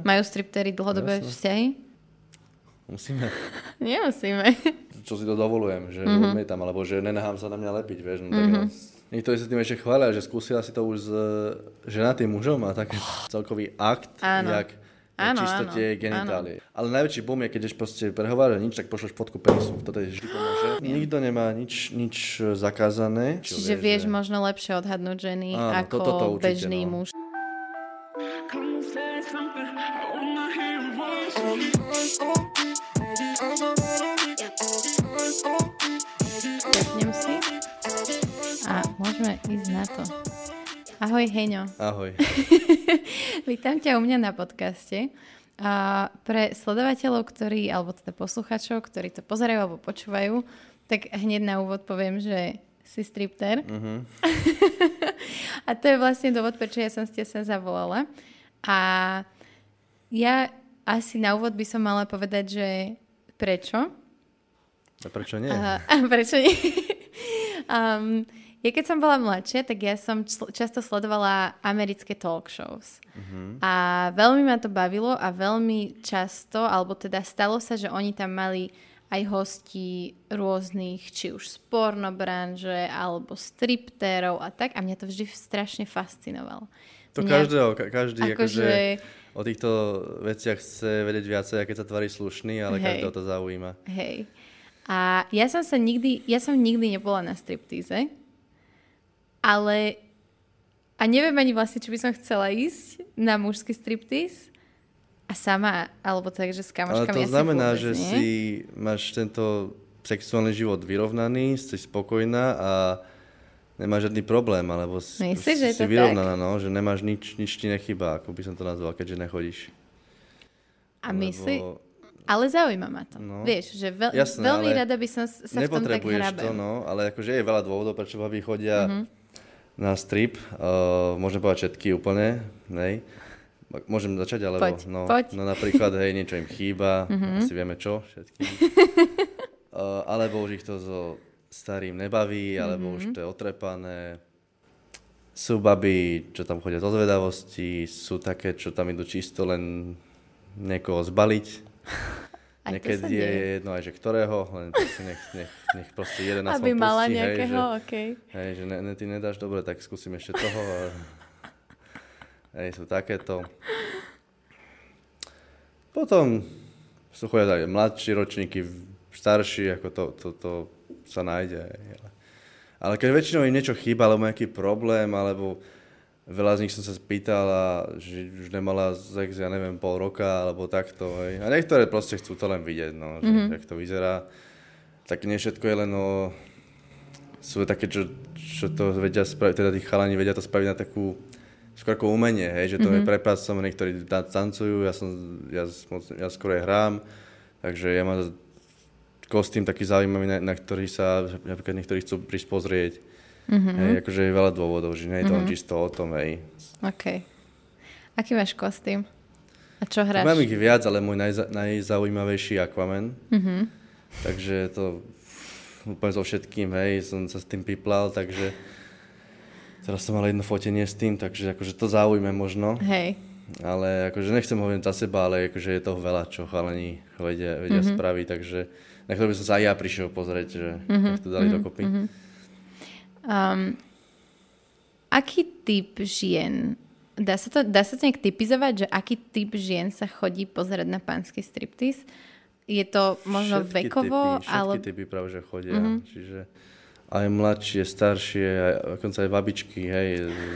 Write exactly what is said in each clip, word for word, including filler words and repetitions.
Majú striptery dlhodobé Jasne. vzťahy? Musíme. Nemusíme. Čo si to dovolujem, že mm-hmm. odmietam, alebo že nenahám sa na mňa lepiť, vieš. No, mm-hmm. tak, niektorí sa tým ešte chvália, že skúsila si to už s ženatým mužom a taký celkový akt, áno. jak áno, čistotie áno, genitálie. Áno. Ale najväčší boom je, keď ešte proste prehovára nič, tak pošleš fotku penisu. Toto je vždy pomôže. Nikto nemá nič, nič zakázané. Čiže vieš že... možno lepšie odhadnúť ženy áno, ako to, to určite, bežný no. muž. Zapnem si a môžeme ísť na to. Ahoj, Heňo. Ahoj. Vítam ťa u mňa na podcaste. A pre sledovateľov, ktorí, alebo teda posluchačov, ktorí to pozerajú alebo počúvajú, tak hneď na úvod poviem, že si stripter. Uh-huh. A to je vlastne dôvod, prečo ja som ste sa zavolala. A ja asi na úvod by som mala povedať, že prečo? A prečo nie? A, a prečo nie? um, ja keď som bola mladšia, tak ja som čl- často sledovala americké talk shows. Uh-huh. A veľmi ma to bavilo a veľmi často, alebo teda stalo sa, že oni tam mali aj hostí rôznych, či už z pornobranže, alebo striptérov a tak. A mňa to vždy strašne fascinovalo. To mňa, každého, každý akože... akože o týchto veciach chce vedieť viacej, keď sa tvári slušný, ale hej, každého to zaujíma. Hej. A ja som sa nikdy, ja som nikdy nebola na striptíze, ale a neviem ani vlastne, či by som chcela ísť na mužský striptíz a sama, alebo tak, že s kamoškami. Ale to znamená, že nie. Si máš tento sexuálny život vyrovnaný, si spokojná a nemáš žiadny problém, alebo si, Myslíš, si vyrovnaná, no, že nemáš nič, nič ti nechýba, ako by som to nazval, keďže nechodíš. A lebo... myslí... Ale zaujíma ma to. No, vieš, že veľ, jasné, veľmi rada by som sa v tom tak hrabem. Nepotrebuješ to, no, ale akože je veľa dôvodov, prečo babi chodia uh-huh. na strip. Uh, môžem povedať všetky úplne, hej. Môžem začať, alebo... Poď, no, poď. No napríklad, hej, niečo im chýba, uh-huh. asi vieme čo, všetky. uh, alebo už ich to so starým nebaví, alebo uh-huh. už to je otrepané. Sú baby, čo tam chodia zo zvedavosti, sú také, čo tam idú čisto len niekoho zbaliť. Aj niekedy je jedno aj, že ktorého, len si nech, nech, nech proste jeden na aby svojom mala pustí, nejakého, hej, že, okej. Hej, že ne, ne, ty nedáš dobre, tak skúsim ešte toho. A, hej, sú takéto. Potom sú chodia aj mladší ročníky, starší, ako to, to, to sa nájde. Ale, ale keď väčšinou im niečo chýba, alebo nejaký problém, alebo veľa z nich som sa spýtal a že už nemala sex, ja neviem, pol roka, alebo takto. Hej. A niektoré proste chcú to len vidieť, no, že mm-hmm. jak to vyzerá. Tak nie všetko je len o... Sú také, čo, čo to vedia spraviť, teda tí chalani vedia to spraviť na takú skôr ako umenie, hej, že to mm-hmm. je prepácom, niektorí tancujú, ja, som, ja, ja skôr aj hrám, takže ja mám kostým taký zaujímavý, na, na ktorý sa, napríklad niektorí chcú prísť pozrieť. Mm-hmm. Hej, akože je veľa dôvodov, že nie je to mm-hmm. len čisto o tom, hej. OK. Aký máš kostým? A čo hráš? Mám ich viac, ale môj najza- najzaujímavejší je Aquaman. Mm-hmm. Takže to úplne so všetkým, hej, som sa s tým piplal, takže teraz som mal jedno fotenie s tým, takže akože to zaujme možno. Hej. Ale akože nechcem hovoriť za seba, ale akože je toho veľa, čo chalani vedia, vedia mm-hmm. spraviť, takže na to by som sa aj ja prišiel pozrieť, že mm-hmm. tak to dali mm-hmm. dokopy. Mm-hmm. Um, aký typ žien, dá sa to, dá sa to nejak typizovať, že aký typ žien sa chodí pozerať na pánsky striptease? Je to možno všetky vekovo? Typy, všetky ale... typy práve, že chodia. Mm-hmm. Čiže aj mladšie, staršie, aj, dokonca aj babičky, hej.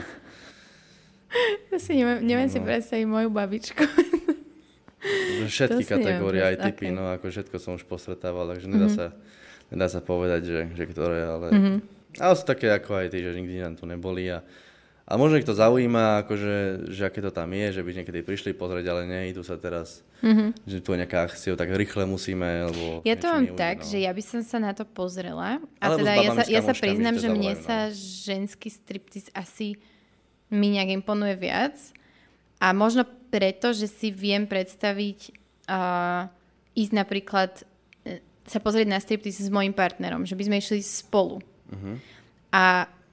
Ja si neviem, neviem no. si predstaviť moju babičku. Všetky kategórie, aj typy, okay. No ako všetko som už postretával, takže nedá, mm-hmm. sa, nedá sa povedať, že, že ktoré, ale... Mm-hmm. Ale sú také ako aj tí, že nikdy nám tu neboli a, a možno ich to zaujíma, akože, že aké to tam je, že by niekedy prišli pozrieť, ale nejdú sa teraz, mm-hmm. že tu je nejaká akcia, tak rýchle musíme, lebo... Ja to mám tak, no. že ja by som sa na to pozrela a alebo teda ja sa, ja sa priznám, že mne no. sa ženský striptease asi mi nejak imponuje viac a možno preto, že si viem predstaviť uh, ísť napríklad sa pozrieť na striptease s mojím partnerom, že by sme išli spolu. Uh-huh. A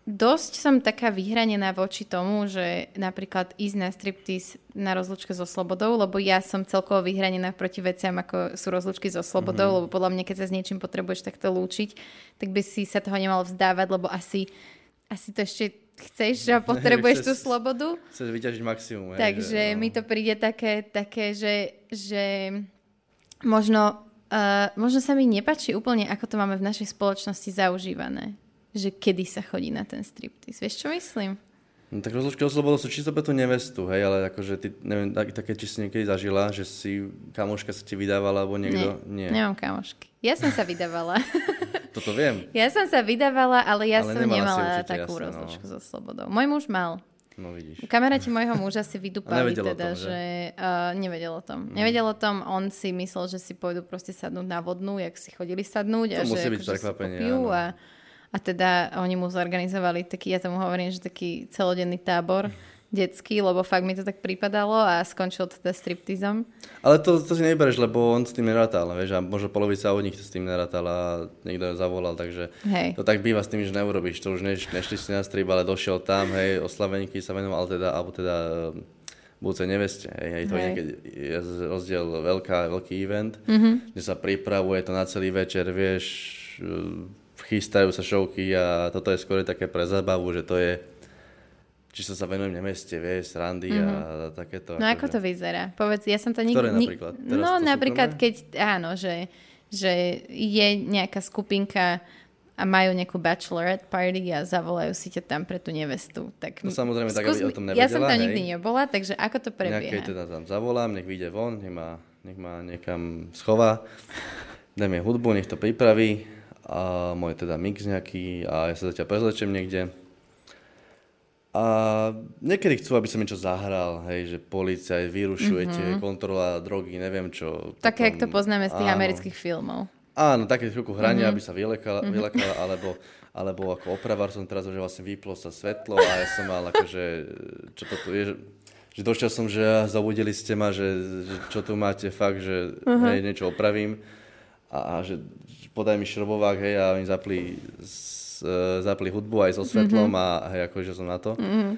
dosť som taká vyhranená voči tomu, že napríklad ísť na striptease na rozlúčke so slobodou, lebo ja som celkovo vyhranená proti veciam, ako sú rozlúčky so slobodou, mm-hmm. lebo podľa mňa, keď sa s niečím potrebuješ takto lúčiť, tak by si sa toho nemal vzdávať, lebo asi, asi to ešte chceš, že potrebuješ tú slobodu. Chceš vyťažiť maximum. Hej, Takže že, no. mi to príde také, také že, že možno, uh, možno sa mi nepáči úplne, ako to máme v našej spoločnosti zaužívané. Že kedy sa chodí na ten striptease. Vieš, čo myslím? No tak rozlúčky so slobodou sú čisto pre tú nevestu, hej, ale akože ty, neviem, tak, také, či si niekedy zažila, že si kamoška sa ti vydávala, alebo niekto? Nie, Nie. nemám kamošky. Ja som sa vydávala. Toto viem. Ja som sa vydávala, ale ja ale som nemala určite, takú jasne, rozlúčku no. so slobodou. Môj muž mal. No vidíš. Kamaráti môjho muža si vydúpali teda, tom, že, že uh, nevedel o tom. Mm. Nevedel o tom, on si myslel, že si pôjdu proste sadnúť na vodnú, jak si chodili sadnúť. To a musí že byť akože prekvapenie, si áno. A, a teda oni mu zorganizovali taký, ja tomu hovorím, že taký celodenný tábor detský, lebo fakt mi to tak pripadalo a skončil teda striptizom. Ale to, to si nevybereš, lebo on s tým nerátal, vieš, a možno polovica od nich s tým nerátala a niekto zavolal, takže hej. To tak býva s tým, že neurobíš, to už neš, nešli si na strip, ale došiel tam, hej, oslavenky sa venoval, teda, alebo teda budúcej neveste, hej, hej, to hej. Je niekedy je rozdiel veľká, veľký event, mm-hmm. kde sa pripravuje to na celý večer, vieš, chystajú sa šovky a toto je skôr také pre zábavu, že to je či sa venujem nemeste, vieš, randy mm-hmm. a takéto. No ako, ako to vyzerá? Povedz, ja som to nikdy... Ktoré napríklad? Teraz no napríklad, keď, áno, že, že je nejaká skupinka a majú nejakú bachelorette party a zavolajú si ťa tam pre tú nevestu. Tak no samozrejme, skús, tak aby o tom nevedela. Ja som tam hej. nikdy nebola, takže ako to prebieha? Nejakej teda tam zavolám, nech vyjde von, nech ma, nech ma niekam schová, dám jej hudbu, nech to pripraví a môj teda mix nejaký a ja sa zatiaľ prezlečem niekde. A niekedy chcú, aby som niečo zahral, hej, že polícia vyrušujete, mm-hmm. kontrola drogy, neviem čo. Také, jak to potom, poznáme z tých áno. amerických filmov. Áno, také chvíľku hrania, mm-hmm. aby sa vylekala, mm-hmm. vylekala alebo, alebo ako opravár som teraz, že vlastne vyplo sa svetlo a ja som mal akože, čo to tu je, že, že došiel som, že zabudili ste ma, že, že čo tu máte fakt, že uh-huh. hej, niečo opravím a, a že podaj mi šrobovák, hej, a oni zapli zapli hudbu aj so svetlom mm-hmm. a hej, akože som na to. Mm-hmm.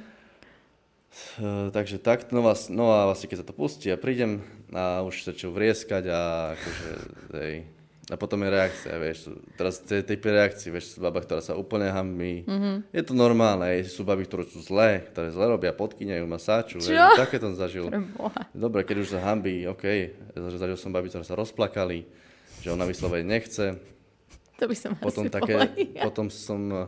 Uh, takže tak, no, vás, no a vlastne keď sa to pustí a prídem a už sa čo vrieskať a akože, hej, a potom je reakcia, vieš, teraz tie typy reakcií, vieš, sú baba, ktorá sa úplne hanbí. Mm-hmm. Je to normálne, hej, sú baby, ktoré sú zlé, ktoré zle robia, podkyňajú, masáču, čo? Vieš, také som zažil. Dobre, keď už sa hanbí, okej, okay. Zažil som baby, ktoré sa rozplakali, že ona vyslovene nechce. To by som potom asi také, potom som uh,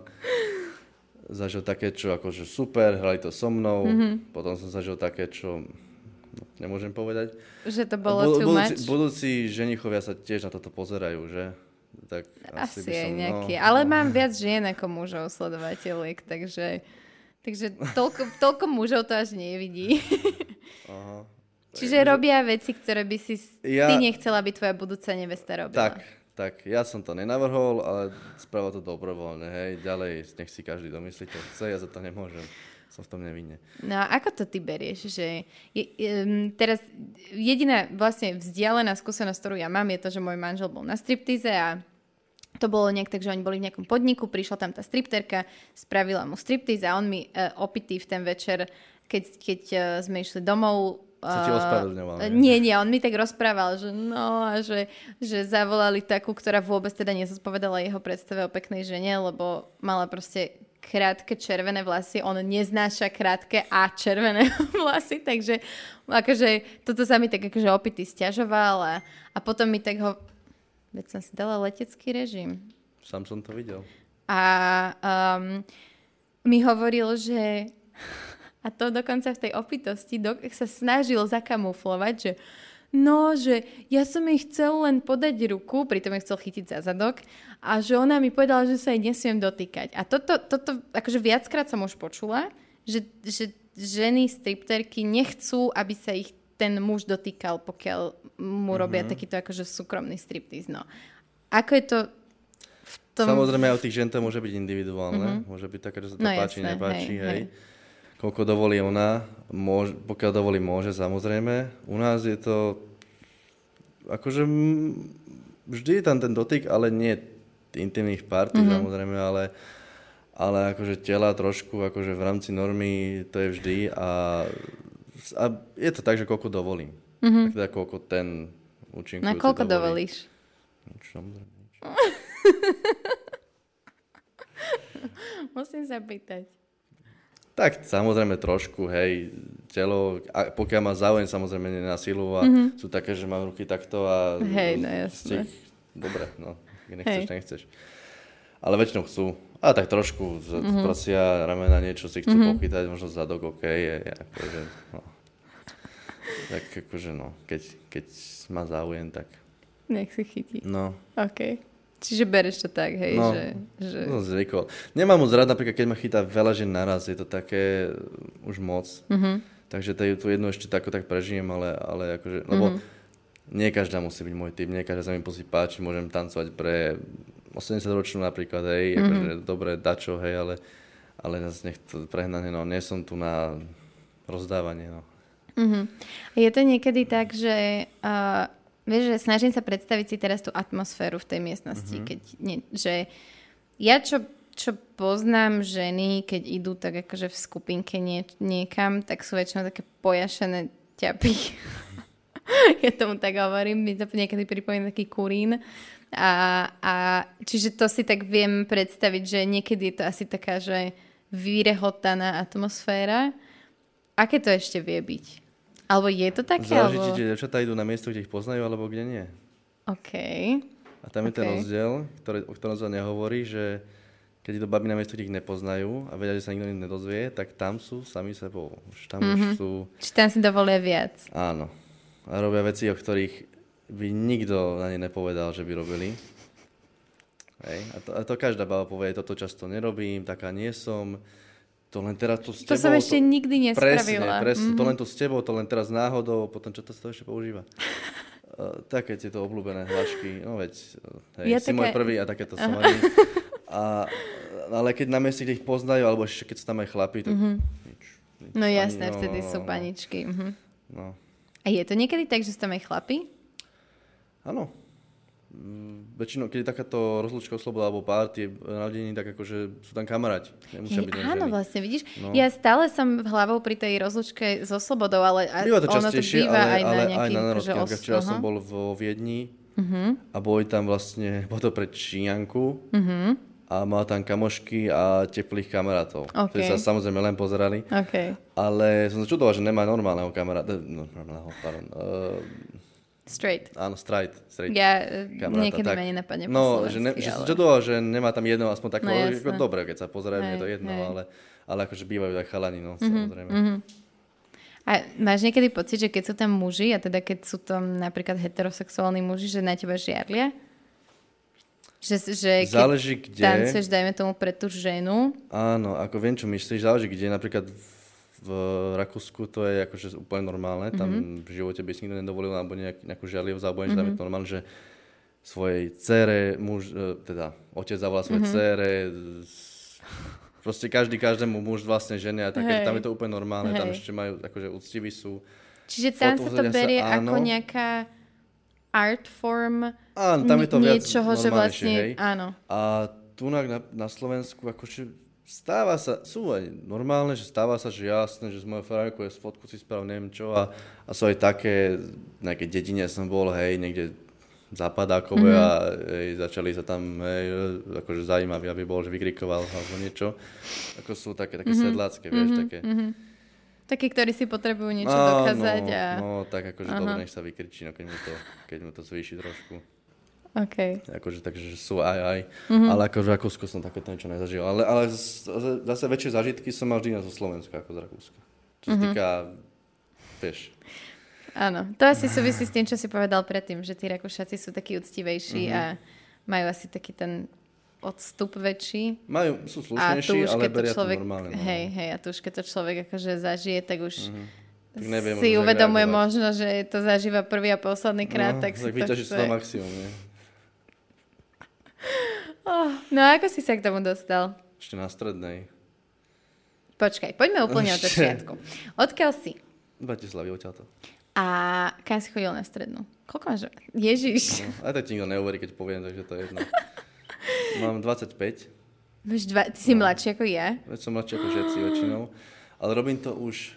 zažil také, čo akože super, hrali to so mnou. Mm-hmm. Potom som zažil také, čo no, nemôžem povedať. Že to bolo bu- too budúci, much? Budúci ženichovia sa tiež na toto pozerajú, že? Tak asi asi by je som, nejaký. No, Ale no. mám viac žien ako mužov sledovateľiek, takže, takže toľko, toľko mužov to až nevidí. Aha. Čiže robia veci, ktoré by si ja, ty nechcela, aby tvoja budúca nevesta robila. Tak. Tak, ja som to nenavrhol, ale spravil to dobrovoľne, hej. Ďalej, nech si každý domyslí, čo chce, ja za to nemôžem. Som v tom nevinne. No a ako to ty berieš? Že je, um, teraz jediná vlastne vzdialená skúsenosť, ktorú ja mám, je to, že môj manžel bol na striptize a to bolo nejak tak, že oni boli v nejakom podniku, prišla tam tá stripterka, spravila mu striptize a on mi uh, opitý v ten večer, keď, keď uh, sme išli domov, sa ti ospravedlňoval, uh, nie, nie, on mi tak rozprával, že no a že, že zavolali takú, ktorá vôbec teda nezodpovedala jeho predstave o peknej žene, lebo mala proste krátke červené vlasy, on neznáša krátke a červené vlasy, takže akože toto sa mi tak akože opitý sťažoval a, a potom mi tak ho, veď som si dala letecký režim. Sám som to videl. A um, mi hovoril, že a to dokonca v tej opitosti do, sa snažil zakamuflovať, že no, že ja som jej chcel len podať ruku, pritom jej chcel chytiť za zadok a že ona mi povedala, že sa jej nesmiem dotýkať. A toto, toto akože viackrát som už počula, že, že ženy stripterky nechcú, aby sa ich ten muž dotýkal, pokiaľ mu robia mm-hmm. takýto akože súkromný striptiz. No. Ako je to v tom... Samozrejme, aj u tých žien to môže byť individuálne. Mm-hmm. Môže byť také, že sa to no, páči, jasné, nepáči, hej. hej. hej. Koľko dovolí ona, môže, pokiaľ dovolí môže, samozrejme. U nás je to, akože vždy je tam ten dotyk, ale nie intimných partí, mm-hmm. samozrejme, ale, ale akože tela trošku, akože v rámci normy to je vždy a, a je to tak, že koľko dovolím. Mm-hmm. Tak teda koľko ten účinkujúci Na koľko dovolí. dovolíš? Musím sa pýtať. Tak samozrejme trošku, hej, telo, a pokiaľ má záujem, samozrejme nie na silu a mm-hmm. sú také, že mám ruky takto a... Hej, no jasné. Ich, dobre, no, nechceš, hej. nechceš. Ale väčšinou chcú, a tak trošku z mm-hmm. prosia, ramena, niečo si chcú mm-hmm. pochytať, možno zadok, okej, okay, je, je, akože, no. Tak akože, no, keď, keď má záujem, tak... Nech si chytí. No. OK. Čiže bereš to tak, hej, no, že... že... No, zvykol. Nemám moc rád, napríklad, keď ma chytá veľa žien naraz, je to také už moc. Mm-hmm. Takže to, tu jednu ešte tako tak prežijem, ale, ale akože, lebo mm-hmm. nie každá musí byť môj typ, nie každá sa mi musí páčiť, môžem tancovať pre osemdesiatročnú napríklad, hej, mm-hmm. akože dobre, dačo, hej, ale, ale nech to prehnanie, no, nie som tu na rozdávanie, no. Mm-hmm. Je to niekedy tak, že... Uh... Vieš, že snažím sa predstaviť si teraz tú atmosféru v tej miestnosti, mm-hmm. keď nie, že ja čo, čo poznám ženy, keď idú tak akože v skupinke nie, niekam, tak sú väčšinou také pojašené ťapy. Ja tomu tak hovorím, mi to niekedy pripomína taký kurín. A, a čiže to si tak viem predstaviť, že niekedy je to asi taká, že vyrehotaná atmosféra. Aké to ešte vie byť? Alebo je to také? Záleží, alebo... či devčatá idú na miesto, kde ich poznajú, alebo kde nie. OK. A tam je okay. ten rozdiel, ktorý, o ktorom sa nehovorí, že keď idú baby na miesto, kde ich nepoznajú a vedia, že sa nikto nedozvie, tak tam sú sami sebou. Už tam mm-hmm. už sú... Či tam si dovolia viac. Áno. A robia veci, o ktorých by nikto na ne nepovedal, že by robili. Hej. A, to, a to každá baba povie, toto často nerobím, taká nie som... To len teraz tu s tebou... To som ešte to... nikdy nespravila. Presne, presne. Mm-hmm. To len tu s tebou, to len teraz náhodou, potom čo to sa to ešte používa. uh, také tieto obľúbené hlášky, no veď, hej, ja si také... môj prvý a takéto som ani. A, ale keď na mieste, kde ich poznajú, alebo ešte keď sú tam aj chlapí, tak mm-hmm. nič, nič. No jasné, ani, no, vtedy no, sú paničky. Mm-hmm. No. A je to niekedy tak, že sú tam aj chlapí? Áno. Väčšinou, keď je takáto rozlúčka, sloboda alebo párty narodení, tak akože sú tam kamaráti. Nemusia byť áno, ženy. vlastne, vidíš? No. Ja stále som hlavou pri tej rozlúčke so slobodou, ale býva to ono to býva ale, aj na ale, nejakých... aj na národke. Os... Včera uh-huh. som bol vo Viedni uh-huh. a boli tam vlastne, bol to pre Číňanku uh-huh. a mal tam kamošky a teplých kamarátov, okay. ktorí sa samozrejme len pozerali. Okay. Ale som sa čudoval, že nemá normálneho kamaráta. No, normálneho, pardon. Uh, Straight. Áno, straight. straight ja kamaráta, niekedy tak. ma nenapadne po No, že, ne, ale... že som čudoval, že nemá tam jedno, aspoň takého, no, ako dobre, keď sa pozerajú, je to jedno, ale, ale akože bývajú aj chalani, no, mm-hmm, samozrejme. Mm-hmm. A máš niekedy pocit, že keď sú tam muži, a teda keď sú tam napríklad heterosexuálni muži, že na teba žiarlia? Že, že keď záleží kde. tancuješ, dajme tomu pre tú ženu. Áno, ako viem, čo myslíš, záleží kde. Napríklad v, v Rakúsku to je akože úplne normálne. Tam mm-hmm. v živote by si nikto nedovolil alebo nejak, nejakú žiarlivosť, alebo niečo, mm-hmm. tam je to normálne, že svojej dcére, muž, teda otec zavolá svojej mm-hmm. dcére, proste každý každému muž vlastne žene a také, tam je to úplne normálne, Hej. tam ešte majú, akože úctiví sú. Čiže tam sa to berie sa, ako nejaká art form áno, tam je to niečoho, viac že vlastne, hej. áno. A tu na, na Slovensku akože stáva sa, sú aj normálne, že stáva sa, že jasné, že z mojej frajerku je z fotku si sprav, neviem čo a, a sú aj také, nejaké dedine som bol, hej, niekde západákové mm-hmm. a hej, začali sa tam, hej, akože zaujímaví, aby bol, že vykrikoval alebo niečo. Ako sú také, také mm-hmm. sedlácké, vieš, mm-hmm. také. Mm-hmm. Takí, ktorí si potrebujú niečo no, dokázať. No, a... no tak akože dobre, nech sa vykričí, no keď mu to, keď mu to zvýši trošku. OK. Akože, takže sú aj, aj. Mm-hmm. Ale ako v Rakúsku som takéto niečo nezažil. Ale, ale zase väčšie zážitky som mal vždy zo Slovenska ako z Rakúska. Čo sa mm-hmm. týka, vieš. Áno, to asi súvisí s tým, čo si povedal predtým, že tí Rakúšaci sú takí úctivejší mm-hmm. a majú asi taký ten odstup väčší. Majú, sú slušnejší, ale beria človek, to normálne. No. Hej, hej, a tu už keď to človek akože zažije, tak už mm-hmm. tak neviem, si uvedomuje možno, že to zažíva prvý a posledný krát, no, tak si tak to chce. To maximum, nie? Oh, no a ako si sa k tomu dostal? Ešte na strednej. Počkaj, poďme úplne od začiatku. Odkiaľ si? Bratislavy, odtiaľto. A kam si chodil na strednú? Koľko máš? Ježiš. No, aj tak ti nikto neuverí, keď poviem, takže to je jedno. Mám dvadsaťpäť. Víš, dva, ty si no. mladší ako ja? Veď som mladší ako všetci väčšinou. Ale robím to už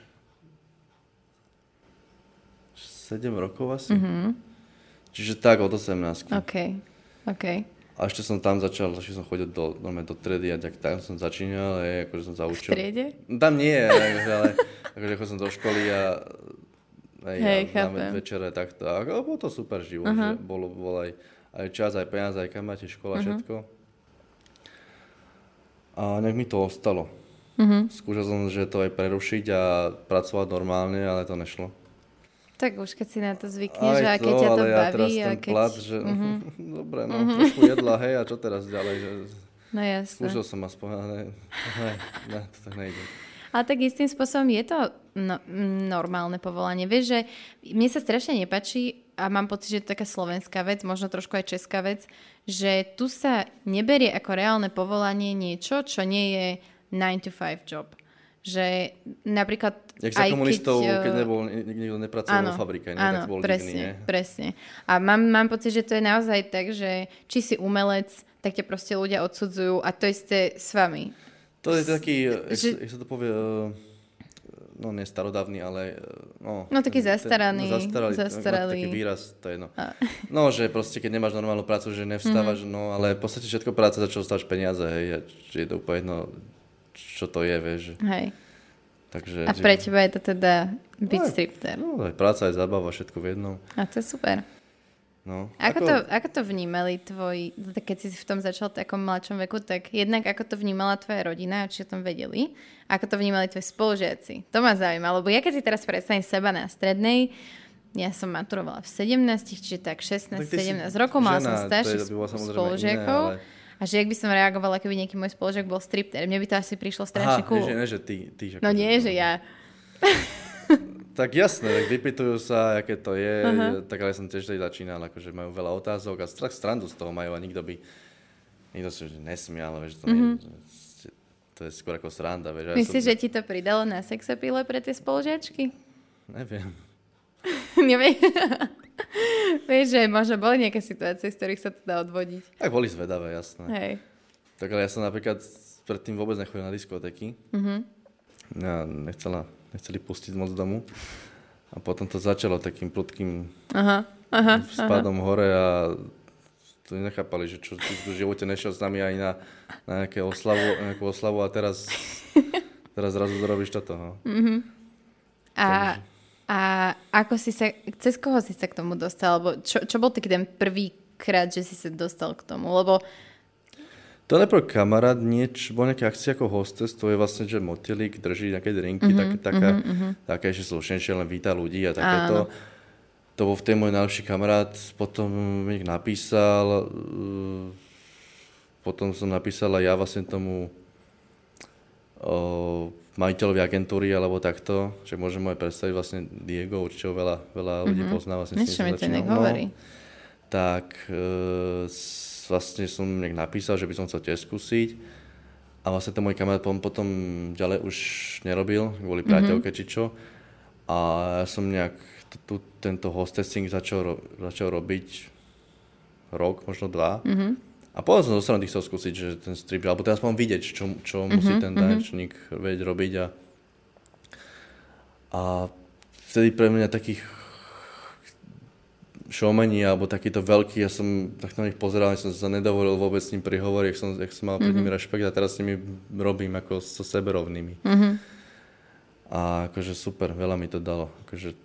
sedem rokov asi. Mm-hmm. Čiže tak od osemnástky. OK, OK. A ešte som tam začal, ešte som chodil do, normálne do tredy a tak tam som začínal, aj, akože som zaučil. V trede? Tam nie, akože, ale akože chodil som do školy a aj, hej, a na večere takto. A bolo to super život, uh-huh. že bolo, bolo aj, aj čas, aj peniaze, aj kam máte škola, uh-huh. všetko. A nejak mi to ostalo. Uh-huh. Skúšal som, že to aj prerušiť a pracovať normálne, ale to nešlo. Tak už keď si na to zvykneš, že a keď ťa to ale baví. Ja teraz ten keď... plat, že uh-huh. dobre, no uh-huh. trošku jedla, hej, a čo teraz ďalej? Že... No jasne. Skúšal som aspoň, ale ne, ne, to tak nejde. Ale tak istým spôsobom je to no, normálne povolanie. Vieš, že mne sa strašne nepáči a mám pocit, že je to taká slovenská vec, možno trošku aj česká vec, že tu sa neberie ako reálne povolanie niečo, čo nie je nine to five job. Že napríklad jak za komunistov, keď, keď uh, nebol, nikto nepracoval vo fabrike, nie? Áno, tak bol presne, divný, nie? presne. A mám, mám pocit, že to je naozaj tak, že či si umelec, tak ťa proste ľudia odsudzujú a to isté s vami. To je taký, že... jak sa to povie, no nie starodávny, ale no... No taký zastaraný. Ten, zastaralý, zastaralý. Taký výraz, to je no. A. No, že proste keď nemáš normálnu prácu, že nevstávaš, mm-hmm. no ale v podstate všetko práca, za čo dostávaš peniaze, hej, že je to úplne jedno, čo to je, vieš. Hej. Takže, a pre teba je to teda byť no, stripter. No, aj práca, aj zábava, všetko v jednom. A to je super. No, ako, ako... To, ako to vnímali tvoji, keď si v tom začal v takom mladšom veku, tak jednak ako to vnímala tvoja rodina, či o tom vedeli, ako to vnímali tvoji spolužiaci. To ma zaujíma, lebo ja keď si teraz predstavím seba na strednej, ja som maturovala v sedemnástich, čiže tak šestnásť sedemnásť rokov, mala som starších spolužiakov. Ale... A že jak by som reagovala, keby nejaký môj spolužiak bol stripter. Mne by to asi prišlo strašne Aha, cool. Aha, že ne, že ty. ty že no nie, že ja. Tak jasné, tak vypytujú sa, aké to je. Uh-huh. Tak ale som tiež tady začínal, akože majú veľa otázok a strach strandu z toho majú a nikto by, nikto si že nesmial, vieš, to, uh-huh. nie, to je skôr ako sranda. Vieš, myslíš, som... že ti to pridalo na sexapile pre tie spolužiačky? Neviem. Neviem. Vieš, že možno boli nejaké situácie, z ktorých sa to dá odvodiť. Tak boli zvedavé, jasné. Hej. Tak ale ja som napríklad predtým vôbec nechodil na diskotéky. Uh-huh. Ja nechcela, nechceli pustiť moc domu. A potom to začalo takým prudkým aha, aha, spadom aha. hore a to nechápali, že čo v živote nešiel s nami aj na, na nejaké oslavu, nejakú oslavu a teraz, teraz zrazu zarobíš toto. No. Uh-huh. A... Takže... A ako si sa, cez koho si sa k tomu dostal? Alebo čo, čo bol taký ten prvý krát, že si sa dostal k tomu? Lebo... To najprv kamarát, nieč, bol nejaká akcia ako hostess, to je vlastne, že motilík drží nejaké drinky, mm-hmm, také, taká, mm-hmm. také ešte slušnejšie, len víta ľudí a takéto. To bol v tej môj najlepší kamarát, potom mi napísal, potom som napísal aj ja vlastne tomu o, majiteľovi agentúry alebo takto, že môžem aj predstaviť vlastne Diego, určite veľa, veľa ľudí mm-hmm. pozná. Vlastne niečo mi to nehovorí. No, tak e, vlastne som nejak napísal, že by som chcel tiež skúsiť a vlastne ten môj kamarát potom ďalej už nerobil, kvôli priateľke mm-hmm. či čo. A ja som nejak tu, tento hostessing začal, začal robiť rok, možno dva. Mm-hmm. A potom som dostanul tých chcel skúsiť, že ten strip, alebo teraz mám vidieť, čo, čo mm-hmm, musí ten tanečník mm-hmm. vedieť robiť. A, a vtedy pre mňa takých showmení, alebo takýto veľký, ja som tak na nich pozeral, ja som sa nedovolil vôbec s ním prihovoriť, jak som, jak som mal pred nimi rešpekt a teraz s nimi robím ako so seberovnými. Mm-hmm. A akože super, veľa mi to dalo. Akože,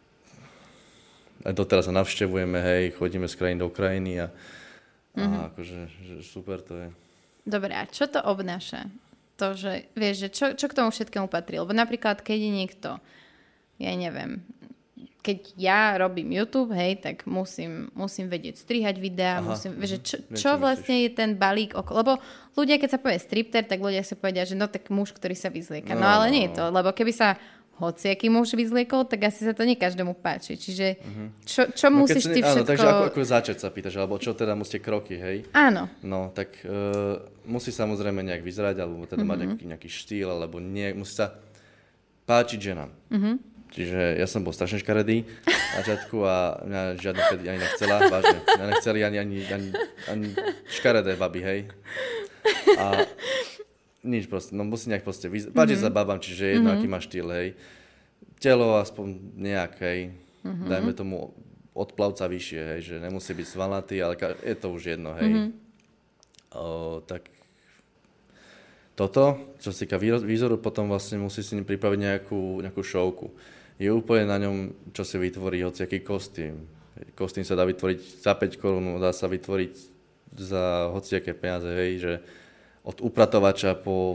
aj doteraz sa navštevujeme, hej, chodíme z krajiny do krajiny a Mm-hmm. A akože že super to je. Dobre, a čo to obnáša? To, že vieš, že čo, čo k tomu všetkému patrí? Lebo napríklad, keď je niekto, ja neviem, keď ja robím YouTube, hej, tak musím, musím vedieť strihať videá, Aha, musím, vieš, čo, čo vlastne je ten balík okolo? Lebo ľudia, keď sa povie stripter, tak ľudia si povedia, že no tak muž, ktorý sa vyzlieka. No, no ale nie je to, lebo keby sa hociaký muž vyzliekol, tak asi sa to nie každému páči. Čiže čo, čo no, musíš ty všetko... Áno, takže ako, ako začať sa pýtaš, alebo čo teda musíte kroky, hej? Áno. No, tak uh, musí samozrejme nejak vyzerať, alebo teda mm-hmm. mať nejaký, nejaký štýl, alebo nie, musí sa páčiť ženám. Mm-hmm. Čiže ja som bol strašne škaredý na začiatku a mňa žiadne vtedy ani nechcela, vážne. Mňa nechceli ani, ani, ani, ani škaredé baby, hej. A nič proste, no musí nejak proste vyzerať. Páči mm-hmm. sa babám, čiže jedno, mm-hmm. aký má štýl, hej. Telo aspoň nejak, hej. Mm-hmm. Dajme tomu od plavca vyššie, hej, že nemusí byť svalnatý, ale je to už jedno, hej. Mm-hmm. O, tak toto, čo sa týka výzoru, potom vlastne musí si pripraviť nejakú, nejakú šovku. Je úplne na ňom, čo si vytvorí hociaký kostým. Kostým sa dá vytvoriť za päť korún, dá sa vytvoriť za hociaké peniaze, hej, že od upratovača po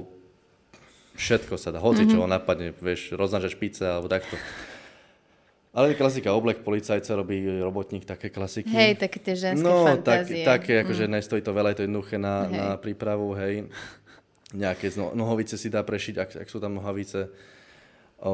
všetko sa dá, hoci čo mm-hmm. napadne, vieš, roznačať špice alebo takto. Ale klasika, oblek policajca robí robotník, také klasiky. Hej, také tie ženské no, fantázie. No, tak, také, akože mm. nestojí to veľa, je to jednoduché na, na prípravu, hej. Nejaké nohavice si dá prešiť, ak, ak sú tam nohavice. O,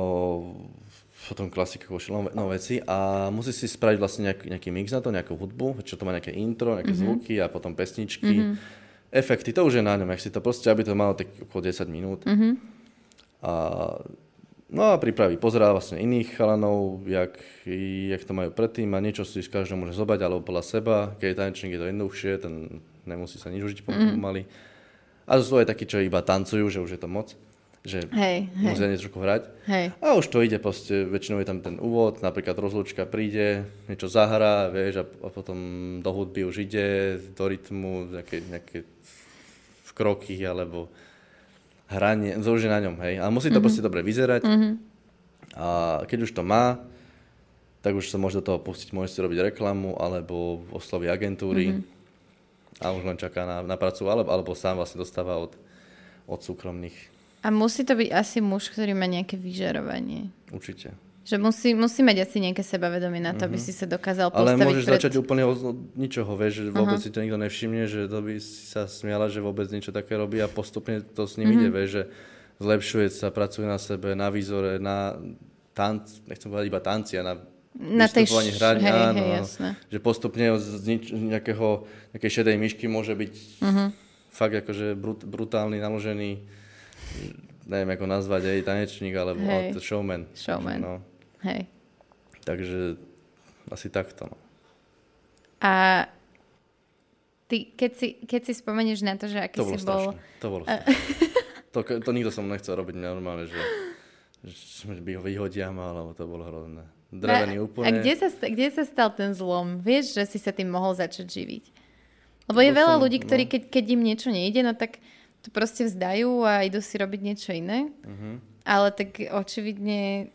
potom klasika, no, no veci. A musí si spraviť vlastne nejaký, nejaký mix na to, nejakú hudbu, čo to má nejaké intro, nejaké mm-hmm. zvuky a potom pesničky. Mm-hmm. Efekty, to už je na ňom, ak si to proste, aby to malo tak okolo desať minút. Mm-hmm. A no a pripraví, pozerá vlastne iných chalanov, jak, jak to majú predtým a niečo si z každého môže zobrať, alebo podľa seba. Keď je tanečník, je to jednoduchšie, ten nemusí sa nič užiť pomaly. Mm. A sú aj takí, čo iba tancujú, že už je to moc, že hej, musia hej. niečo hrať. Hej. A už to ide proste, väčšinou je tam ten úvod, napríklad rozlúčka príde, niečo zahrá, vieš, a, a potom do hudby už ide, do rytmu, nejaké, nejaké kroky, alebo hranie, zloží na ňom, hej. A musí to mm-hmm. proste dobre vyzerať. Mm-hmm. A keď už to má, tak už sa môže do toho pustiť, môže si robiť reklamu, alebo osloví agentúry mm-hmm. a už len čaká na, na prácu, alebo, alebo sám vlastne dostáva od, od súkromných. A musí to byť asi muž, ktorý má nejaké vyžarovanie. Určite. Že musí, musí mať asi nejaké sebavedomie na to, mm-hmm. aby si sa dokázal postaviť. Ale môžeš pred... začať úplne od ničoho, vieš, že vôbec uh-huh. si to nikto nevšimne, že to by si sa smiala, že vôbec niečo také robí a postupne to s ním mm-hmm. ide, vieš, že zlepšuje sa, pracuje na sebe, na výzore, na tanc, nechcem povedať iba tanci, a na, na vystupovanie š... hraní, hej, áno, hej, no, jasné. že postupne z nič, nejakého, nejakej šedej myšky môže byť uh-huh. fakt akože brut, brutálny, naložený, neviem ako nazvať, aj tanečník, alebo hej. showman. Showman, no. hej. Takže asi takto. No. A ty, keď si, keď si spomenieš na to, že aký to si bol... strašné. To bolo strašné. to, to nikto som nechcel robiť normálne, že, že by ho vyhodia ma, alebo to bolo hrozné. Drevený a, úplne. A kde sa, kde sa stal ten zlom? Vieš, že si sa tým mohol začať živiť? Lebo je to veľa som, ľudí, ktorí, no. keď, keď im niečo nejde, no tak to proste vzdajú a idú si robiť niečo iné. Uh-huh. Ale tak očividne...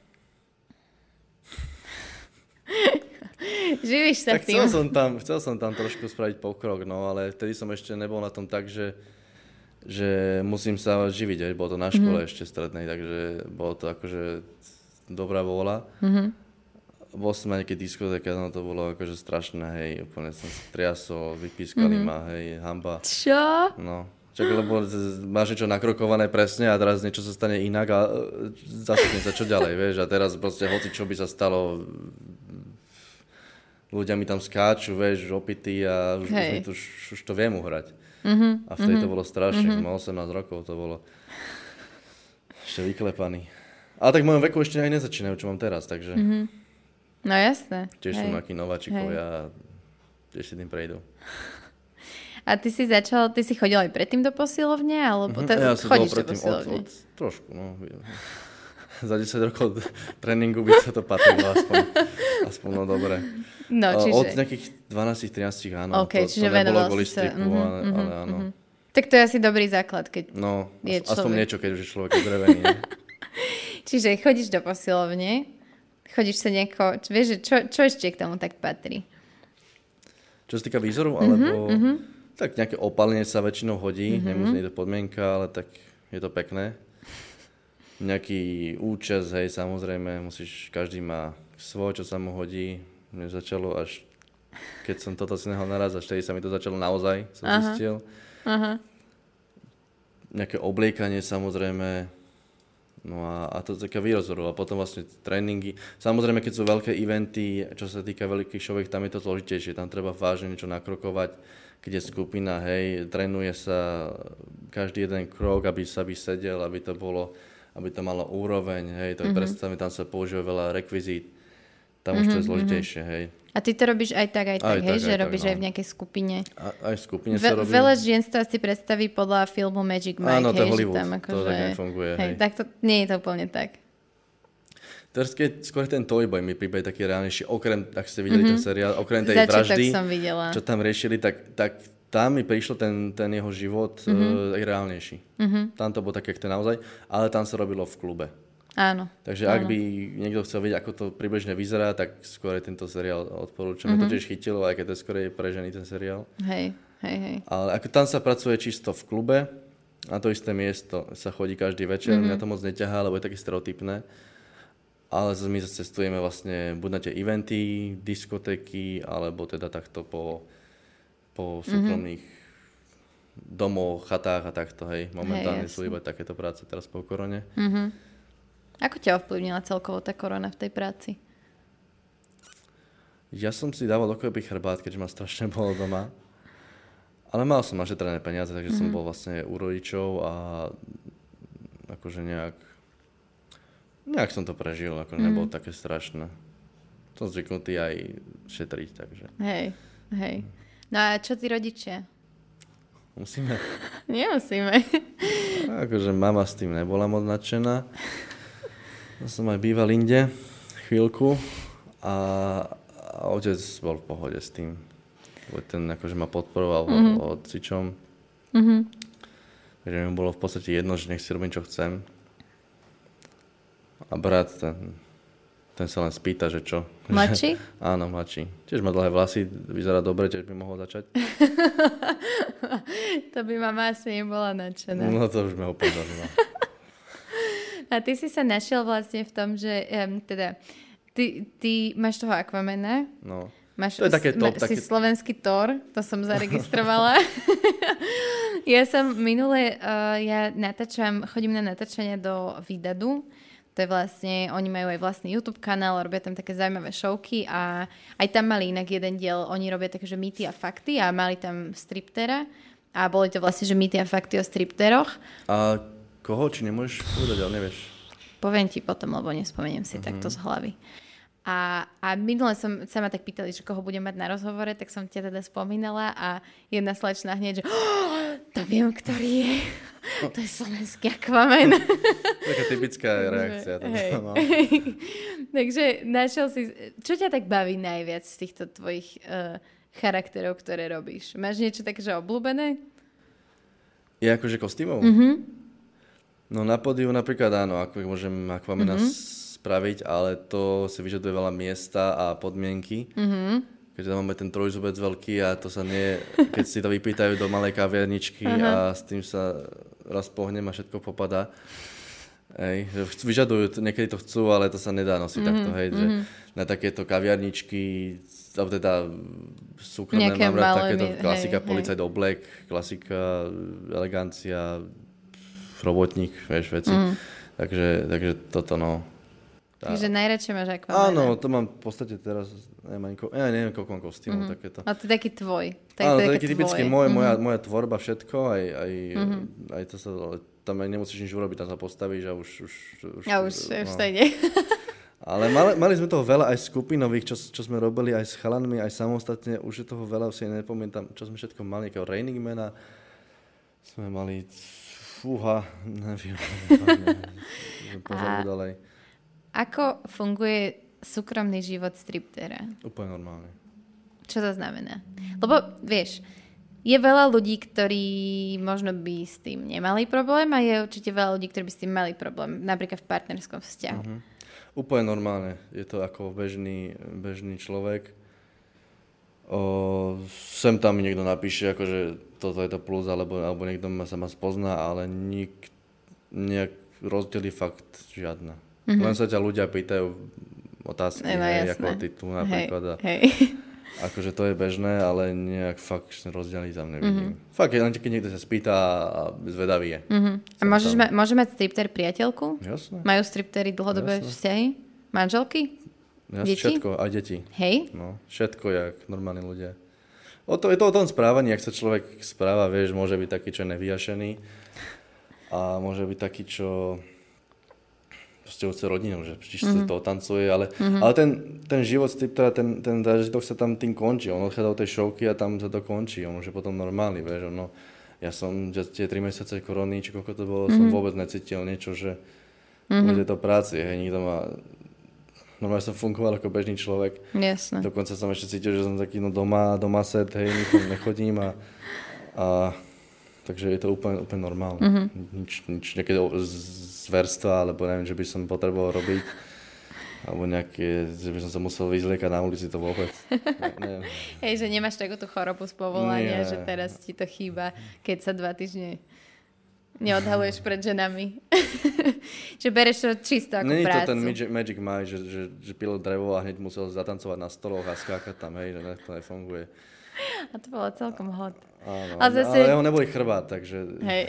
Živíš sa tak tým. Chcel som, tam, chcel som tam trošku spraviť pokrok, no ale vtedy som ešte nebol na tom tak, že, že musím sa živiť. Aj. Bolo to na škole mm-hmm. ešte strednej, takže bolo to akože dobrá vôľa. Mm-hmm. Bol som na nejaké diskotéke, no to bolo akože strašné, hej, úplne som sa triasol, vypískali mm-hmm. ma, hej, hamba. Čo? No. Čak, lebo máš niečo nakrokované presne a teraz niečo sa stane inak a zasekne sa čo ďalej, vieš, a teraz proste hoci čo by sa stalo, ľudia mi tam skáču, vieš, opití a už, už, už, už to viem uhrať. Mm-hmm. A vtedy mm-hmm. to bolo strašne, mm-hmm. som mal osemnásť rokov, to bolo ešte vyklepaný. Ale tak v mojom veku ešte aj nezačínajú, čo mám teraz, takže... Mm-hmm. No jasné. Tiež sú nejakí nováčikovia a tiež si tým prejdú. A ty si začal, ty si chodil aj predtým do posilovne, alebo mm-hmm. ja som chodíš do posilovne? Od, od, trošku, no. Za desať rokov tréningu by sa to patrilo aspoň, aspoň no dobre. No, čiže... Od nejakých dvanásť trinásť, áno. Okay, to, to nebolo kvôli stripu, mm-hmm, ale, mm-hmm, ale áno. Mm-hmm. Tak to je asi dobrý základ, keď no, je človek. aspoň niečo, keď už je človek drevený. Čiže chodíš do posilovne, chodíš sa nejako, vieš, čo, čo ešte k tomu tak patrí? Čo sa týka výzoru, mm-hmm, alebo... Mm-hmm. Tak nejaké opálenie sa väčšinou hodí, mm-hmm. nemusí nie to podmienka, ale tak je to pekné. Nejaký účes, hej, samozrejme, musíš, každý má svoj, čo sa mu hodí. Mne začalo až, keď som toto si nehal naraz, až tedy sa mi to začalo naozaj, som Aha. zistil. Aha. Nejaké obliekanie, samozrejme, no a, a to je taká výrozoru. A potom vlastne tréningy. Samozrejme, keď sú veľké eventy, čo sa týka veľkých šoviek, tam je to zložitejšie, tam treba vážne niečo nakrokovať. Keď je skupina, hej, trénuje sa každý jeden krok, aby sa by sedel, aby to bolo, aby to malo úroveň, hej, to je mm-hmm. predstavne, tam sa používa veľa rekvizít. tam už to je zložitejšie, hej. A ty to robíš aj tak, aj tak, aj hej? tak, Že aj robíš tak, no. aj v nejakej skupine. A, aj v skupine Ve- sa robí. Veľa žien si to asi predstaví podľa filmu Magic Mike, Áno, to je hej? Hollywood, Že tam ako, to že... tak nefunguje, hej. hej. Tak to nie je to úplne tak. Teraz keď skôr ten Toyboy mi prípada taký reálnejší, okrem, ak ste videli Mm-hmm. ten seriál, okrem tej Začiatok vraždy, som videla. čo tam riešili, tak, tak tam mi prišlo ten, ten jeho život mm-hmm. uh, reálnejší. Mm-hmm. Tam to bolo také, jak to naozaj, ale tam sa robilo v klube. Áno. Takže áno. ak by niekto chcel vedieť, ako to približne vyzerá, tak skôr je tento seriál odporúčam. Mm-hmm. To tiež chytilo, aj keď to je skôr pre ženy ten seriál. Hej, hej, hej. Ale ako tam sa pracuje čisto v klube, na to isté miesto sa chodí každý večer, mm-hmm. mňa to moc neťahá, lebo je také stereotypné. Ale my sa cestujeme vlastne buď na tie eventy, diskotéky, alebo teda takto po, po súkromných mm-hmm. domoch, chatách a takto, hej. Momentálne hey, sú iba takéto práce teraz po korone. Mm-hmm. Ako ťa ovplyvnila celkovo tá korona v tej práci? Ja som si dával dokopy chrbát, keďže ma strašne bolo doma. Ale mal som našetrené peniaze, takže mm-hmm. som bol vlastne u rodičov a akože nejak nejak som to prežil, ako mm. nebolo také strašné. Som zvyknutý aj šetriť, takže. Hej, hej. No a čo tí rodičia? Musíme. Nemusíme. Akože mama s tým nebola moc nadšená. Ja som aj býval inde chvíľku a, a otec bol v pohode s tým. Ten akože ma podporoval mm-hmm. otcičom. Mm-hmm. Takže mi bolo v podstate jedno, že nech si robím, čo chcem. A brat, ten, ten sa len spýta, že čo. Mladší? Áno, mladší. Tiež má dlhé vlasy, vyzerá dobre, tiež by mohol začať. To by mama asi nebola nadšená. No to už mi ho podarilo. A ty si sa našiel vlastne v tom, že um, teda, ty, ty máš toho Aquamana. No. Máš, to je také top. Si také... slovenský Thor, to som zaregistrovala. Ja som minule, uh, ja natáčam, chodím na natáčania do Vidadu. To je vlastne, oni majú aj vlastný YouTube kanál, robia tam také zaujímavé showky a aj tam mali inak jeden diel, oni robia také, že mýty a fakty a mali tam striptera a boli to vlastne, že mýty a fakty o stripteroch. A koho? Či nemôžeš povedať, ale nevieš? Poviem ti potom, lebo nespomeniem si uh-huh. takto z hlavy. A, a minule som sa ma tak pýtali, že koho budem mať na rozhovore, tak som ťa teda spomínala a jedna slečna hneď, že oh, to viem, ktorý je. To je slovenský Aquaman. Taká typická reakcia. Hej. Takže našiel si... Čo ťa tak baví najviac z týchto tvojich uh, charakterov, ktoré robíš? Máš niečo také, že obľúbené? Je akože kostýmov? Mhm. No na pódiu napríklad áno, ako môžem Aquamana mm-hmm. spraviť, ale to si vyžaduje veľa miesta a podmienky. Mm-hmm. Keďže tam máme ten trojzubec veľký a to sa nie... Keď si to vypýtajú do malej kaviarničky a s tým sa raz pohnem a všetko popadá. Hej, vyžadujú, niekedy to chcú, ale to sa nedá nosiť mm-hmm. takto, hej, mm-hmm. že na takéto kaviarničky, alebo teda súkromné mám rád, takéto mi, klasika, hej, policajt hej. Oblek, klasika, elegancia, robotník, vieš, veci. Mm-hmm. Takže, takže toto, no. Tá. Takže najradšej máš Aquamana. Áno, to mám v podstate teraz, neviem, ko, ja neviem, koľko mám kostýmov, mm-hmm. takéto. A to je taký tvoj. Tak áno, to je taký typický môj, mm-hmm. moja, moja tvorba, všetko, aj, aj, mm-hmm. aj to sa, tam aj nemusíš nič urobiť, tam sa postavíš a už... už, už a už, no. už to ide. Ale mali, mali sme toho veľa aj skupinových, čo, čo sme robili aj s chalanmi, aj samostatne, už je toho veľa, si nepamätám, čo sme všetko mali, ako Raining Mana, sme mali, fúha, neviem, neviem pozabudal aj. Ako funguje súkromný život striptera? Úplne normálne. Čo to znamená? Lebo, vieš, je veľa ľudí, ktorí možno by s tým nemali problém a je určite veľa ľudí, ktorí by s tým mali problém, napríklad v partnerskom vzťahu. Uh-huh. Úplne normálne. Je to ako bežný, bežný človek. O, sem tam mi niekto napíše, akože toto je to plus, alebo, alebo niekto ma, sa ma spozná, ale nik, nejak rozdiely fakt žiadna. Mm-hmm. Len sa ťa ľudia pýtajú otázky, Eva, hej, ako ty tu napríklad. Hej, hej. Akože to je bežné, ale nejak fakt rozdiely tam nevidím. Mm-hmm. Fakt, len keď niekto sa spýta a zvedavý je. Mm-hmm. A môžeš ma, môže mať stripter priateľku? Jasné. Majú striptery dlhodobé Jasné. vzťahy? Manželky? Jasné, deti? Všetko, aj deti. Hej? No, všetko, jak normálni ľudia. O to, je to o tom správaní, ak sa človek správa, vieš, môže byť taký, čo je nevyjašený. A môže byť taký, čo... proste chce rodinu, že čisto mm-hmm. to tancuje, ale, mm-hmm. ale ten, ten život, teda ten, ten zážitok sa tam tým končí. On odchádza od tej šovky a tam sa to končí. On už je potom normálny, vieš. No, ja som tie tri mesiace korony, či koľko to bolo, mm-hmm. som vôbec necítil niečo, že mm-hmm. je to práci. Hej, nikto ma... Normálne som fungoval ako bežný človek. Jasne. Dokonca som ešte cítil, že som taký no doma, doma set, hej, nikom nechodím a, a takže je to úplne, úplne normálne. Mm-hmm. Nič, nič nejaké zverstva, alebo neviem, že by som potreboval robiť, alebo nejaké, že by som sa musel vyzliekať na ulici, to vôbec. Ne, Hej, že nemáš takú tú chorobu z povolania, Nie. že teraz ti to chýba, keď sa dva týždne neodhaluješ pred ženami. Že bereš to čisto ako Není prácu. Není to ten Magic, Magic Mike, že, že, že pil drevo a hneď musel zatancovať na stoloch a skákať tam, hej, že ne, to nefunguje. A to bolo celkom hot. Áno, ale, zase... ale jeho neboli chrbát, takže... Hej,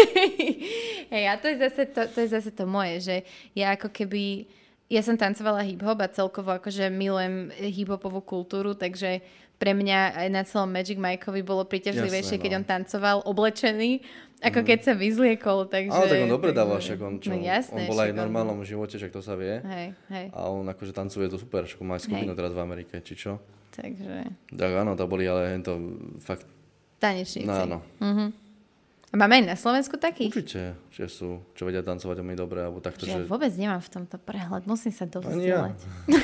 hej a to je, zase to, to je zase to moje, že ja ako keby... Ja som tancovala hip-hop a celkovo akože milujem hip-hopovú kultúru, takže pre mňa aj na celom Magic Mikeovi bolo príťažlivejšie, no. keď on tancoval oblečený, ako mm. keď sa vyzliekol. Takže, ale tak on dobre dával, však on čo? No jasné, on bol aj v normálnom on... živote, však to sa vie. Hej, hej. A on akože tancuje to super, však má aj skupinu teraz v Amerike, či čo? Takže... Tak áno, to boli ale to fakt... Tanečníci. No, áno. Uh-huh. A máme aj na Slovensku takých? Určite, že sú, čo vedia tancovať veľmi dobre, alebo takto, že... Ja že... vôbec nemám v tomto prehľad, musím sa dovzdelať.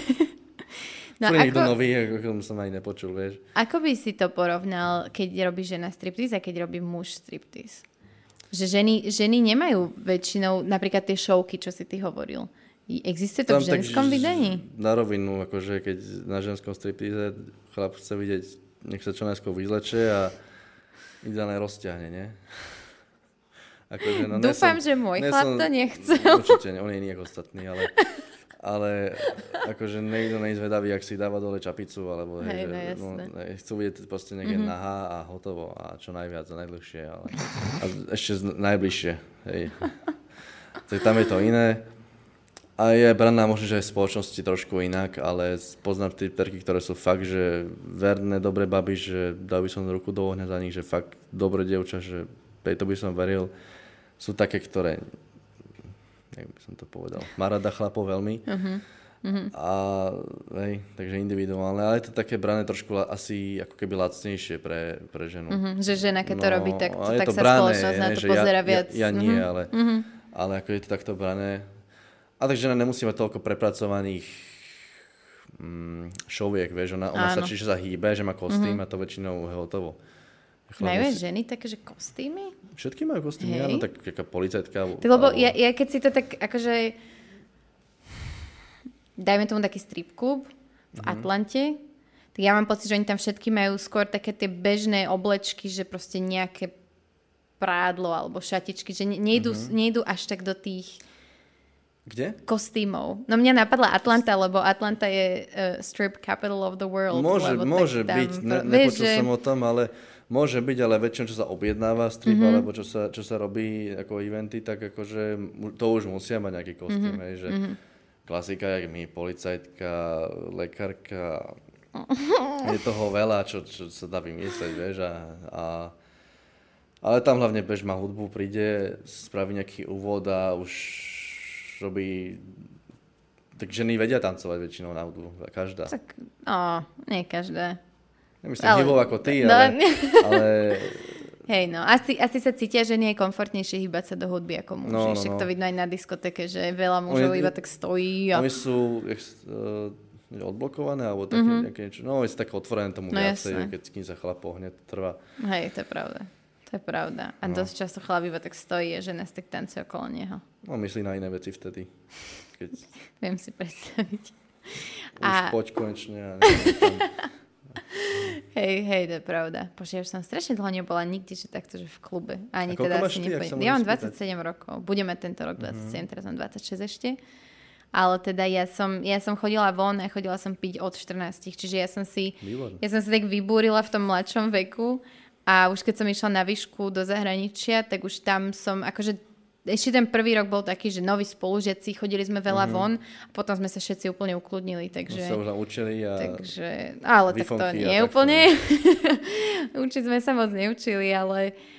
No ako... niekto nový, ako som aj nepočul, vieš. Ako by si to porovnal, keď robí žena striptease a keď robí muž striptease? Že ženy, ženy nemajú väčšinou, napríklad tie showky, čo si ty hovoril. Existuje to tam v ženskom tak, vydaní? Na rovinu, akože keď na ženskom striptease chlap chce vidieť, nech sa čo najskôr vyzleče a ideálne rozťahne, nie? Akože, no, Dúfam, nesom, že môj nesom, chlap to nechce. Určite, on je iný ako ostatný, ale... Ale akože niekto nie je zvedavý, ak si dáva dole čapicu, alebo hej, hej, no, no, hej, chcú vidieť proste nejaké mm-hmm. nahá a hotovo a čo najviac a najdlhšie, ale a ešte najbližšie, hej. Tak tam je to iné. A je braná možno, že aj v spoločnosti trošku inak, ale poznám tie terky, ktoré sú fakt, že verné, dobré baby, že dal by som ruku do ohňa za nich, že fakt dobré dievča, že tejto by som veril. Sú také, ktoré... jak by som to povedal, má rada chlapov veľmi. Uh-huh. Uh-huh. A hej, takže individuálne, ale je to také brané trošku asi ako keby lacnejšie pre, pre ženu. Uh-huh. Že žena, keď no, to robí, tak, to, tak to sa brané, spoločnosť na to ne, pozera ja, viac. Ja, ja nie, uh-huh. ale, uh-huh. ale ako je to takto brané. A tak žena nemusí mať toľko prepracovaných mm, šoviek, vieš, ona, ona stačí, že sa hýbe, že má kostým uh-huh. a to väčšinou je hotovo. Majú aj ženy také, že kostýmy? Všetky majú kostýmy, Hej. áno, tak taká policajtka. Ty, lebo alebo... ja, ja keď si to tak, akože, dajme tomu taký strip klub v mm-hmm. Atlante, tak ja mám pocit, že oni tam všetky majú skôr také tie bežné oblečky, že proste nejaké prádlo alebo šatičky, že nejdu, mm-hmm. nejdu až tak do tých Kde? kostýmov. No mňa napadla Atlanta, lebo Atlanta je uh, strip capital of the world. Môže, môže byť, ne, nepočul že... som o tom, ale môže byť, ale väčšinou, čo sa objednáva strip, mm-hmm. alebo čo sa, čo sa robí ako eventy, tak akože to už musia mať nejaký kostým, mm-hmm. že mm-hmm. klasika, jak my, policajtka, lekárka, je toho veľa, čo, čo sa dá vymyslieť, vieš, a, a ale tam hlavne bež má hudbu, príde, spraví nejaký úvod a už robí... Tak ženy vedia tancovať väčšinou na hudbu, každá. Tak, no, nie každá. Nemyslím ale... hybov ako ty, no, ale... ale... Hej, no, asi, asi sa cítia, že nie je komfortnejšie hýbať sa do hudby ako muži. No, no, Však no. to vidno aj na diskotéke, že veľa mužov oni, iba tak stojí. A... Oni sú uh, odblokované, alebo také, mm-hmm. nejaké niečo. No, oni sú také otvorené tomu no, viacej, keď kým sa chlapov hneď trvá. Hej, to je pravda. To je pravda. A no. dosť často chlap iba tak stojí a žena tak tancuje okolo neho. No, myslí na iné veci vtedy. Keď... Viem si predstaviť. Už a... poď konečne. A neviem, hej, hej, to je pravda. Bože, ja už som strašne dlho nebola nikdy, že takto, že v klube. Ani a teda asi nepojde. Ja mám dvadsaťsedem rokov. Budeme tento rok dvadsaťsedem, mm-hmm. teraz mám dvadsaťšesť ešte. Ale teda ja som, ja som chodila von a chodila som piť od štrnásť. Čiže ja som si, Výborné. ja som si tak vybúrila v tom mladšom veku a už keď som išla na výšku do zahraničia, tak už tam som, akože ešte ten prvý rok bol taký, že noví spolužiaci, chodili sme veľa mm-hmm. von a potom sme sa všetci úplne ukludnili, takže... No sa už naučili a... Takže, ale tak to nie je úplne... Učiť sme sa moc neučili, ale,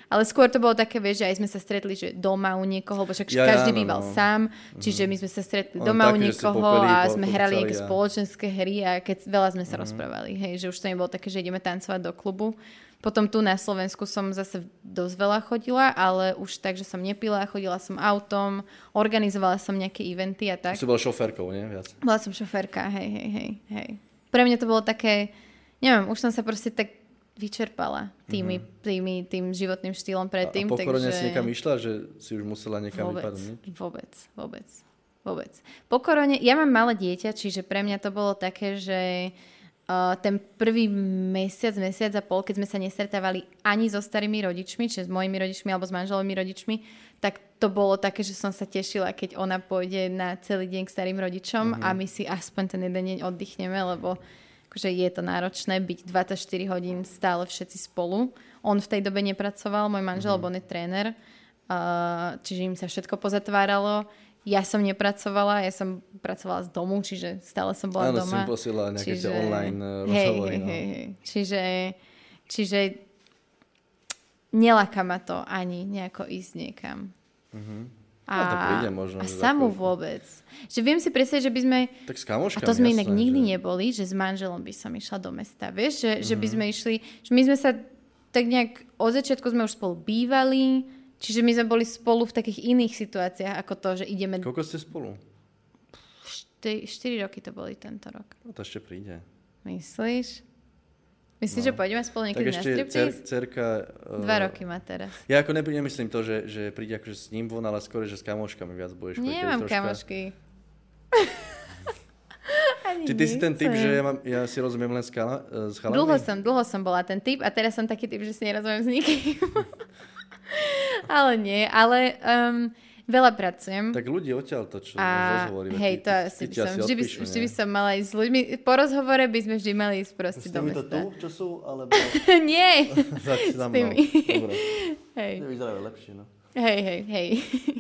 Ale skôr to bolo také, vieš, že aj sme sa stretli, že doma u niekoho, lebo však Ja, každý áno, býval no. sám, čiže my sme sa stretli On doma u taký, že si niekoho popili, a po- sme hrali popocali nejaké a- spoločenské hry a keď veľa sme sa rozprávali, hej, že už to nebolo také, že ideme tancovať do klubu. Potom tu na Slovensku som zase dosť veľa chodila, ale už tak, že som nepila, chodila som autom, organizovala som nejaké eventy a tak. Si bola šoférkou, nie? Viac. Bola som šoférka, hej, hej, hej, hej. Pre mňa to bolo také, neviem, už som sa proste tak vyčerpala tými, mm-hmm. tými, tým životným štýlom predtým. A, a po korone takže... si niekam išla, že si už musela niekam vôbec, vypadnúť? Vôbec, vôbec, vôbec. Po korone, ja mám malé dieťa, čiže pre mňa to bolo také, že uh, ten prvý mesiac, mesiac a pol, keď sme sa nestretávali ani so starými rodičmi, čiže s mojimi rodičmi alebo s manželovými rodičmi, tak to bolo také, že som sa tešila, keď ona pôjde na celý deň k starým rodičom mm-hmm. a my si aspoň ten jeden deň oddychneme, lebo akože je to náročné byť dvadsaťštyri hodín stále všetci spolu. On v tej dobe nepracoval, môj manžel, mm-hmm. on je tréner, uh, čiže im sa všetko pozatváralo. Ja som nepracovala, ja som pracovala z domu, čiže stále som bola Áno, doma. Áno, si posielala nejaké čiže... tie online uh, hej, rozhovory. hej, No. hej, hej. Čiže, čiže neláka ma to ani nejako ísť niekam. Uh-huh. A, No to príde možno. a že samú ako- vôbec. Že viem si predstaviť, že by sme... Tak s kamoškami, A to sme inak jasné, nikdy že... neboli, že s manželom by som išla do mesta. Vieš, že, Mhm. že by sme išli... Že my sme sa tak nejak... Od začiatku sme už spolu bývali, čiže my sme boli spolu v takých iných situáciách, ako to, že ideme... Koľko ste spolu? štyri roky to boli tento rok. No to ešte príde. Myslíš? Myslíš, No. že pôjdeme spolu Tak niekedy na ešte cer, striptease? cerka... Uh, Dva roky má teraz. Ja ako nepríde, nemyslím to, že, že príde akože s ním von, ale skôr, že s kamoškami viac budeš chodiť. Nemám troška... kamošky. Ani Či ty si ten typ, nechcem. že ja, mám, ja si rozumiem len s, kala, s chalami? Dlho som, dlho som bola ten typ a teraz som taký typ, že si nerozumiem s nikým. Ale nie, ale um, veľa pracujem. Tak ľudí odtiaľ to, čo A rozhovorí. hej, to asi by som, vždy by, odpíšu, vždy by nie? som mala ísť s ľuďmi. Po rozhovore by sme vždy mali ísť proste S do týmito mesta. tu, čo sú, alebo... Nie! Začni za S mnou. tými. Dobre. Hej, Nevyzerajú lepšie, no. hej, hej, hej.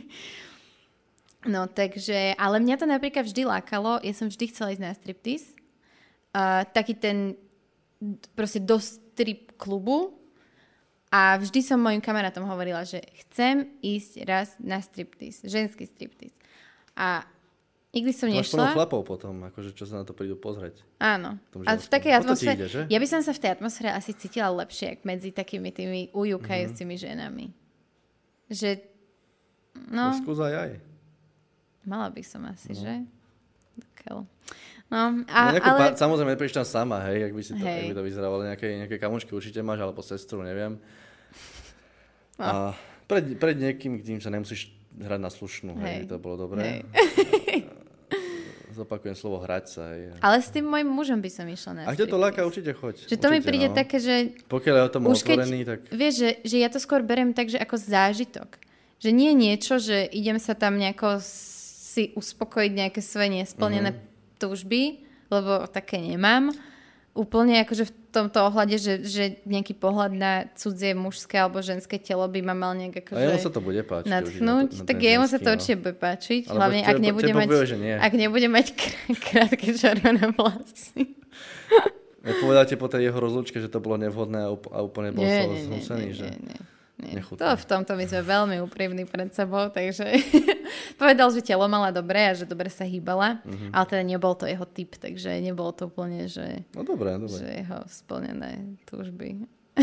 No takže, ale mňa to napríklad vždy lákalo. Ja som vždy chcela ísť na striptease. Uh, taký ten proste do strip klubu. A vždy som mojim kamarátom hovorila, že chcem ísť raz na striptease, ženský striptease. A nikdy som To máš plno nešla. chlapov potom, akože čo sa na to prídu pozrieť. Áno. V tom A v ženskom. takej O to ti atmosfére... ide, že? Ja by som sa v tej atmosfére asi cítila lepšie, ako medzi takými tými ujúkajúcimi Mhm. ženami. Že... No. No, Skús aj aj. mala by som asi, No. že? Dokiaľ. No, A, a, no, nejakú ale... pa- samozrejme, neprídeš tam sama, hej, ak by, si to, Hej. ak by to vyzeralo, nejaké, nejaké kamočky určite máš, alebo sestru, neviem. No. A pred, pred niekým, kým sa nemusíš hrať na slušnú, hej, Hej. to bolo dobré. Hej. Zopakujem slovo hrať sa, hej. Ale s tým môjim mužom by som išla na A kde to striptease. láka, určite choď. Že to mi určite, príde no. také, že... Pokiaľ je o tom Už keď, otvorený, tak... vieš, že, že ja to skôr berem tak, že ako zážitok. Že nie niečo, že idem sa tam nejako si uspokojiť nejaké svoje nesplnené mm-hmm. túžby, lebo také nemám. Úplne akože v tomto ohľade, že, že nejaký pohľad na cudzie mužské alebo ženské telo by ma mal nejak akože A jemu sa to bude páčiť. nadchnúť. Už na to, na tak ten jemu sa ženský, to no. určite bude páčiť. Ale Hlavne, tebe- ak nebude, tebe mať, povie, že nie. ak nebude mať kr- krátke červené vlasy. Ja povedal ti po tej jeho rozlúčke, že to bolo nevhodné a, up- a úplne bol Nie, som nie, nie, zhusený, nie, že... nie, nie. Nie. Nechutné. To v tomto my sme veľmi úprimní pred sebou, takže povedal, že telo mala dobré a že dobre sa hýbala, mm-hmm. ale teda nebol to jeho typ, takže nebolo to úplne, že, No dobré, dobré. že jeho splnené túžby.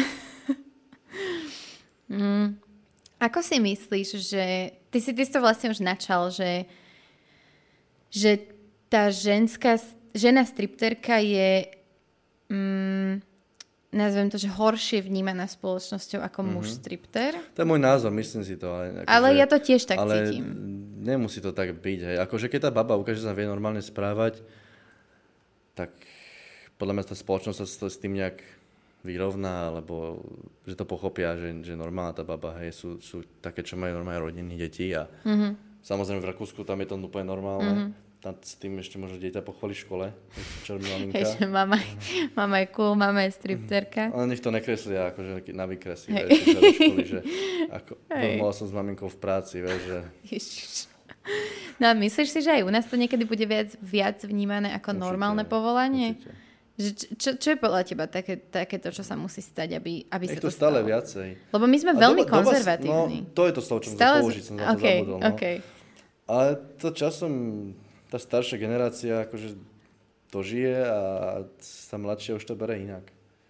mm. Ako si myslíš, že ty si, ty si to vlastne už načal, že, že tá ženská, žena stripterka je mm, nazvem to, že horšie vnímaná spoločnosťou ako mm-hmm. muž stripter. To je môj názor, myslím si to. Ale, Ale akože, ja to tiež tak ale cítim. nemusí to tak byť. Hej. Akože keď tá baba ukáže, že sa vie normálne správať, tak podľa mňa tá spoločnosť sa s tým nejak vyrovná, alebo že to pochopia, že, že normálna tá baba, hej, sú, sú také, čo majú normálne rodiny, deti a mm-hmm. samozrejme v Rakúsku tam je to úplne normálne. Mm-hmm. Tam s tým ešte možno dieťa pochváli v škole. Čo robí maminka. Hej, že mama, mama je cool, mama je stripterka. Ale nech to nekreslia, akože na vykresy, vieš, keď sa do školy, že ako, mohla som s maminkou v práci, vieš, že... Ježiš. No a myslíš si, že aj u nás to niekedy bude viac, viac vnímané ako Určite, normálne povolanie? určite. Že čo, čo je podľa teba také, takéto, čo sa musí stať, aby, aby sa Je to to stále stalo? viacej. Lebo my sme A veľmi doba, konzervatívni. Doba, no, to je to slovo, čo Stále... musím použiť, som na to okay, zabudol. No. Okay. Ale to časom, tá staršia generácia akože to žije a tá mladšia už to bere inak.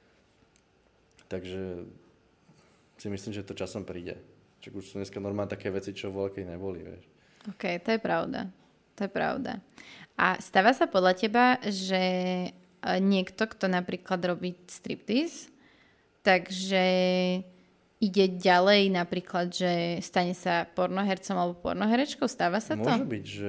Takže si myslím, že to časom príde. Čiže už sú dneska normálne také veci, čo voľakej neboli, vieš. OK, to je pravda. To je pravda. A stáva sa podľa teba, že niekto, kto napríklad robí striptease, takže ide ďalej napríklad, že stane sa pornohercom alebo pornoherečkou? Stáva sa to? Môže byť, že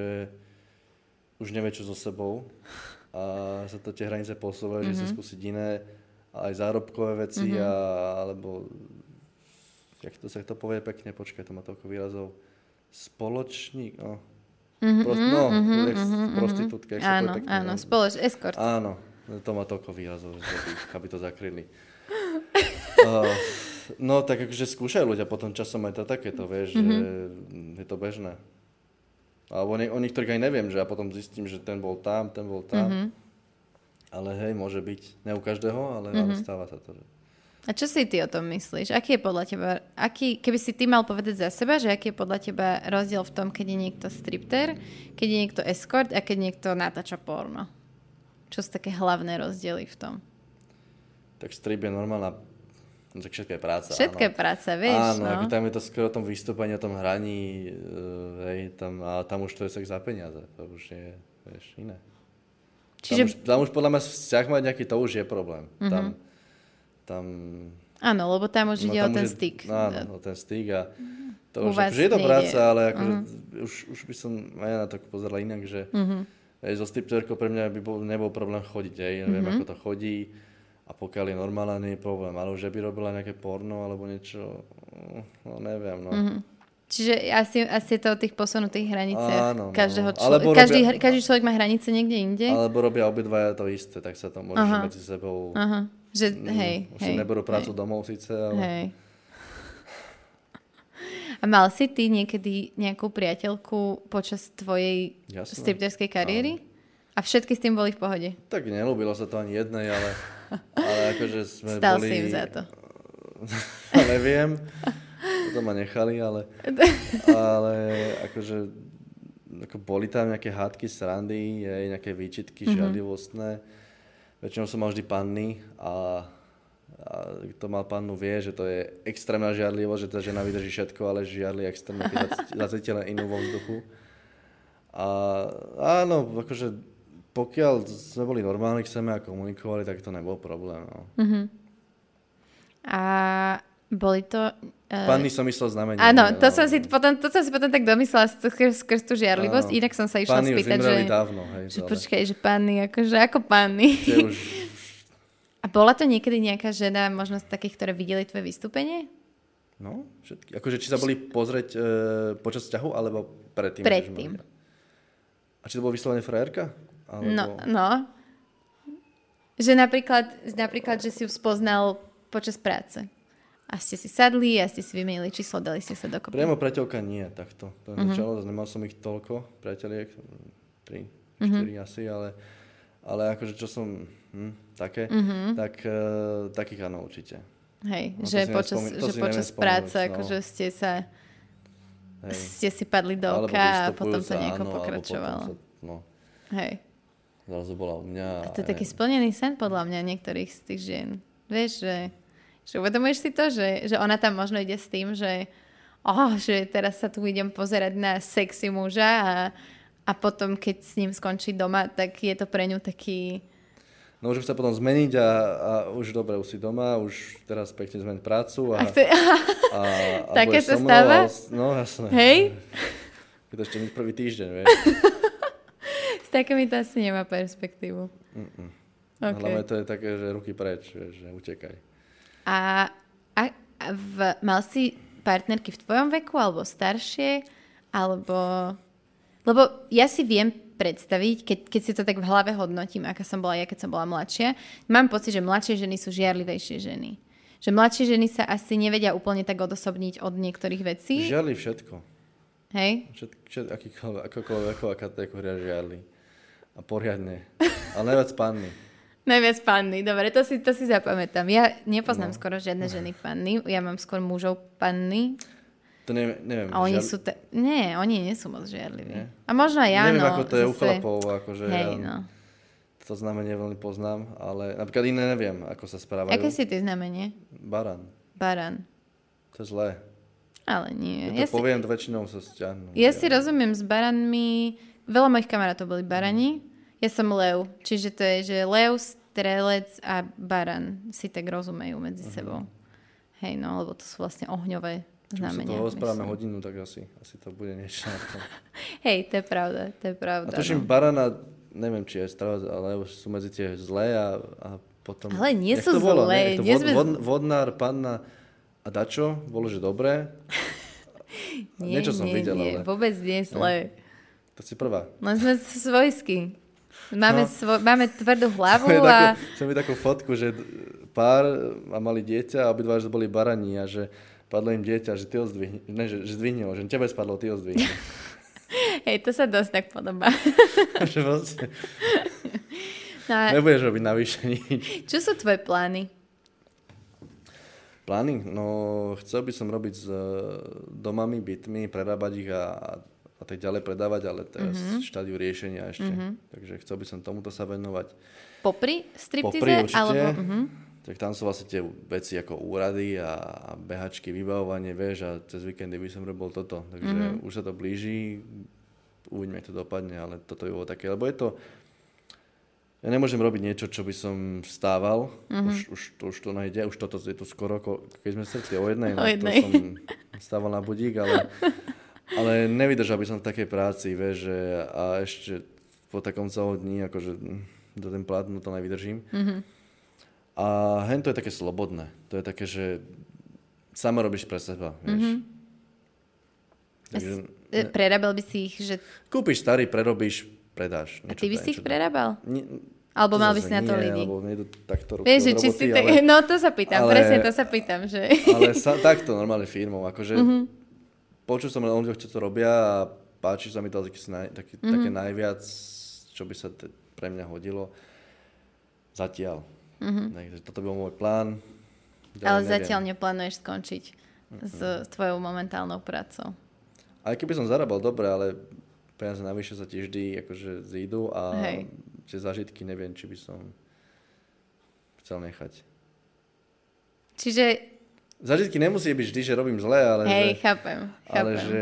už nevie, čo so sebou a sa to tie hranice posúvajú, mm-hmm. že sa skúsiť iné, aj zárobkové veci, mm-hmm. a, alebo jak to sa to povie pekne, počkaj, to má toľko výrazov, spoločník, no. Mm-hmm, Prost, no, mm-hmm, ex, mm-hmm, prostitútka, jak áno, sa povie pekne. Áno, no. spoloč, escort. Áno, to má toľko výrazov, aby to zakryli. uh, no, tak akože skúšajú ľudia potom časom aj to takéto, vieš, mm-hmm. že je to bežné. Alebo o niektorých aj neviem, že ja potom zistím, že ten bol tam, ten bol tam. Mm-hmm. Ale hej, môže byť. Ne u každého, ale, mm-hmm. ale stáva sa to. Že... A čo si ty o tom myslíš? Aký je podľa teba, aký, keby si ty mal povedať za seba, že aký je podľa teba rozdiel v tom, keď je niekto stripter, keď je niekto escort a keď niekto natáča porno? Čo sú také hlavné rozdiely v tom? Tak strip je normálna, no tak všetko je práca. Všetko je práca, vieš. Áno, no? tam je to skoro o tom vystúpaní, o tom hraní, hej, tam, a tam už to je sex za peniaze, to už je, vieš, iné. Čiže... Tam, už, tam už podľa mňa vzťah mať nejaký, to už je problém. Mm-hmm. Tam, tam... Áno, lebo tam už no, ide tam o ten je, styk. Áno, o ten styk a to U už, vás akože je to nejde. práca, ale akože uh-huh. už, už by som aj ja na to pozerala inak, že uh-huh. aj so stripterkou pre mňa by bol, nebol problém chodiť, aj neviem, uh-huh. ako to chodí a pokiaľ je normálne, nie je problém, ale už by robila nejaké porno alebo niečo, no neviem, no. Uh-huh. Čiže asi, asi je to o tých posunutých hraniciach. Áno, no. Každého člo- každý, robia, každý človek má hranice niekde inde. Alebo robia obidvaja to isté, tak sa to môže uh-huh. medzi sebou... Uh-huh. Že, hej, už hej, si neberú prácu hej. domov síce, ale... Hej. A mal si ty niekedy nejakú priateľku počas tvojej Jasné. stripterskej kariéry? Áno. A všetky s tým boli v pohode? Tak nelúbilo sa to ani jednej, ale, ale akože sme Stal boli... si im za to. Neviem. To ma nechali, ale, ale akože ako boli tam nejaké hádky, srandy, nejaké výčitky, mm-hmm. žiadlivostné. Väčšinou som mal vždy panny a, a kto mal pannu vie, že to je extrémna žiadlivosť, že tá žena vydrží všetko, ale žiadli extrémne, keď zacítila inú vo vzduchu. A áno, akože pokiaľ sme boli normálni, chceme a komunikovali, tak to nebol problém. No. Mm-hmm. A boli to... Uh... Panny som myslel znamenie. Áno, to, no. som si potom, to som si potom tak domyslela skrz, skrz tú žiarlivosť. Áno. Inak som sa išla panny spýtať, že... že... dávno, hej, že počkaj, že panny, akože ako panny. Už... A bola to niekedy nejaká žena, možno z takých, ktoré videli tvoje vystúpenie? No, všetky. Akože či sa boli pozrieť e, počas vzťahu, alebo predtým? Predtým. A či to bolo vyslovene frajerka? Alebo... No, no. Že napríklad, napríklad, že si ju spoznal počas práce. A ste si sadli a ste si vymenili číslo, dali ste sa dokopy. Priamo priateľka nie, takto. To uh-huh. začalo, nemal som ich toľko, priateľiek, tri, štyri uh-huh. asi, ale, ale akože čo som, hm, také, uh-huh. tak uh, takých áno určite. Hej, no, že počas, spomí- že počas práce, no. akože ste sa, hej. ste si padli do oka a potom to nejako áno, pokračovalo. Sa, no. Hej. Zrazu bola u mňa. A to je taký splnený sen podľa mňa niektorých z tých žien. Vieš, že... Že uvedomuješ si to, že, že ona tam možno ide s tým, že, oh, že teraz sa tu idem pozerať na sexy muža a, a potom, keď s ním skončí doma, tak je to pre ňu taký... No už chce potom zmeniť a, a už dobre, už si doma, už teraz pekne zmeniť prácu a... a, to, a, a, a také sa stáva? A, no jasné. Hej? Je to ešte prvý týždeň, vieš. S takými to asi nemá perspektívu. Okay. Hlavne to je také, že ruky preč, vieš, že utekaj. A, a, a v, mal si partnerky v tvojom veku, alebo staršie, alebo... Lebo ja si viem predstaviť, keď, keď si to tak v hlave hodnotím, aká som bola ja, keď som bola mladšia, mám pocit, že mladšie ženy sú žiarlivejšie ženy. Že mladšie ženy sa asi nevedia úplne tak odosobniť od niektorých vecí. Žiarli všetko. Hej? Všet, všet, akýkoľvek, akokoľvek, aká kategória žiarli. A poriadne. Ale najviac panny. Najviac panny, dobre, to si, to si zapamätám. Ja nepoznám No. skoro žiadne ženy panny, ja mám skôr mužov panny. To neviem, neviem. A oni žiaľ- sú... Te... Nie, oni nie sú moc žiarliví. Nie? A možno aj ja, Neviem, no. ako to je u zase- chlapov, akože Hej, ja no. to znamenie veľmi poznám, ale napríklad iné neviem, ako sa správajú. Aké si ty znamenie? Baran. Baran. To je zlé. Ale nie. Ja Ja to si, poviem, to väčšinou sa stiahnu. ja si rozumiem s baranmi. Veľa mojich kamarátov boli barani. Ja som lev. Čiže to je, že lev, strelec a baran si tak rozumejú medzi Mhm. sebou. Hej, no, lebo to sú vlastne ohňové Či sa znamenia. toho rozprávame myslím. hodinu, tak asi, asi to bude niečo na tom. Hej, to je pravda, to je A pravda. tuším, no. barana, neviem, či je strelec, ale sú medzi tie zlé a, a potom... Ale nie Jak sú to bolo, zlé, ne? Jak to nie vod, sme z- vod, vodnár, panna a dačo, bolo, že dobré. Nie, Niečo som nie, videl, nie, ale... vôbec nie je zlé. To si prvá. Len sme svojskí. Máme, No. svo, máme tvrdú hlavu Som a... takú, som mi takú fotku, že d- pár a mali dieťa a obidva, že boli barani a že padlo im dieťa, že ty ho zdvihni, ne, že, že zdvihnilo, že tebe spadlo, ty ho zdvihni. Hej, to sa dosť tak podobá. že vlastne No a nebudeš robiť navyše nič. čo sú tvoje plány? Plány? No, chcel by som robiť s e, domami, bytmi, prerábať ich a, a, a tak ďalej predávať, ale teraz mm-hmm. štádiu riešenia ešte. Mm-hmm. Takže chcel by som tomuto sa venovať. Popri striptize? Popri určite. Alebo, uh-huh. Tak tam sú vlastne tie veci ako úrady a, a behačky, vybavovanie, vieš, a cez víkendy by som robil toto. Takže mm-hmm. už sa to blíži, uvidíme, ako to dopadne, ale toto by bolo také, lebo je to... Ja nemôžem robiť niečo, čo by som vstával, mm-hmm. už, už, to, už to nejde, už toto je tu skoro, keď sme stretli o jednej, O no, jednej. to som stával na budík, ale, ale nevydržal by som v takej práci, vieš, že, a ešte po takom celom dní, akože do ten plátnu to nevydržím. Mm-hmm. A hen to je také slobodné, to je také, že sama robíš pre seba, vieš. Mm-hmm. Takže, S- Prerábal by si ich, že... kúpiš starý, prerobíš, predáš. A ty by si ich prerábal? Nie, Alebo to mal by zase si na to nie, lidi? Alebo nejdu takto ruky Vieš, že od či roboty, si... Tak... ale, No to sa pýtam, ale- presne to sa pýtam, že... ale sa, takto normálne firmou, akože mm-hmm. počul som o ľuďoch, čo to robia a páči sa mi to taký, naj, taký, mm-hmm. také najviac, čo by sa te, pre mňa hodilo zatiaľ. Mm-hmm. Takže toto by bol môj plán. Ďalej Ale neviem. zatiaľ neplánuješ skončiť s tvojou momentálnou prácou. Aj keby som zarábal dobre, ale peniaze navyše sa ti vždy akože zídu a Hej. tie zážitky neviem, či by som chcel nechať. Čiže, Zážitky nemusí byť vždy, že robím zle, ale hej, že, chápem, chápem. ale že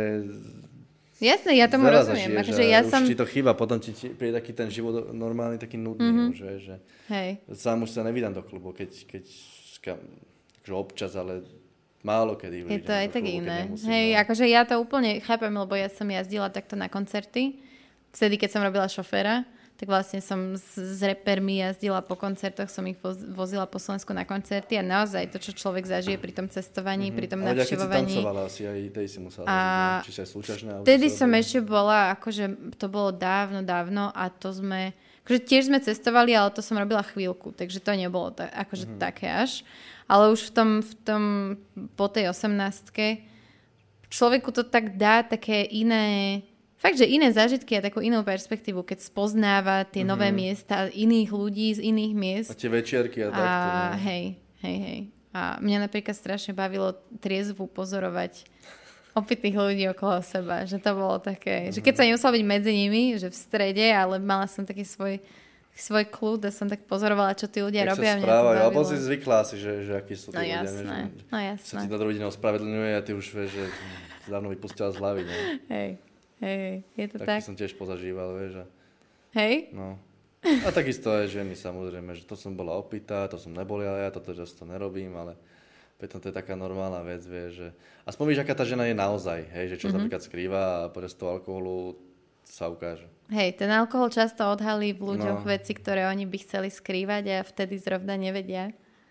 Jasné, ja tomu veľa rozumiem. zažiješ Akože a ja už som... ti to chýba, potom ti ti príde taký ten život normálny, taký nudný, mm-hmm. už, vieš, že Hej. sám už sa nevydám do klubu, keď, keď skam, akože občas, ale málo kedy. Je idem to aj do tak klubu, keď iné. nemusím, Hej, no. akože ja to úplne chápem, lebo ja som jazdila takto na koncerty. Vtedy, keď som robila šoféra, tak vlastne som s, s repermi jazdila po koncertoch, som ich voz, vozila po Slovensku na koncerty a naozaj to, čo človek zažije pri tom cestovaní, mm-hmm. pri tom Ale ja keď si navštevovaní. tancovala, asi aj tej si musela A zažiť, no? Či si aj súťažná. a už Vtedy sa som robila. ešte bola, akože to bolo dávno, dávno a to sme, akože tiež sme cestovali, ale to som robila chvíľku, takže to nebolo ta, akože mm-hmm. také až. Ale už v tom, v tom, po tej osemnástke človeku to tak dá také iné, fakt, že iné zážitky a takú inú perspektívu, keď spoznáva tie mm-hmm. nové miesta iných ľudí z iných miest. A tie večierky a, A takto. No. hej, hej, hej. A mňa napríklad strašne bavilo triezvu pozorovať opitých ľudí okolo seba. Že to bolo také, mm-hmm. že keď sa nemusela byť medzi nimi, že v strede, ale mala som taký svoj, svoj kľud a som tak pozorovala, čo tí ľudia Jak robia. sa a mňa to správajú, alebo bavilo. si zvykla si, že, že akí sú tí No ľudia. jasné, ne, že no sa jasné. ti na druhý deň ospravedlňuje a ty už vieš, že si dávno vypustila z hlavy. Ne? Hej, hej, hej, je to tak. Taký som tiež pozažíval, vieš. A, Hej? no. A takisto aj ženy, samozrejme, že to som bola opitá, to som nebol ja, ja toto často nerobím, ale potom to je taká normálna vec, vieš, že aspoň víš, aká tá žena je naozaj, hej, že čo mm-hmm. sa napríklad skrýva a počas toho alkoholu sa ukáže. Hej, ten alkohol často odhalí v ľuďoch No. veci, ktoré oni by chceli skrývať a vtedy zrovna nevedia.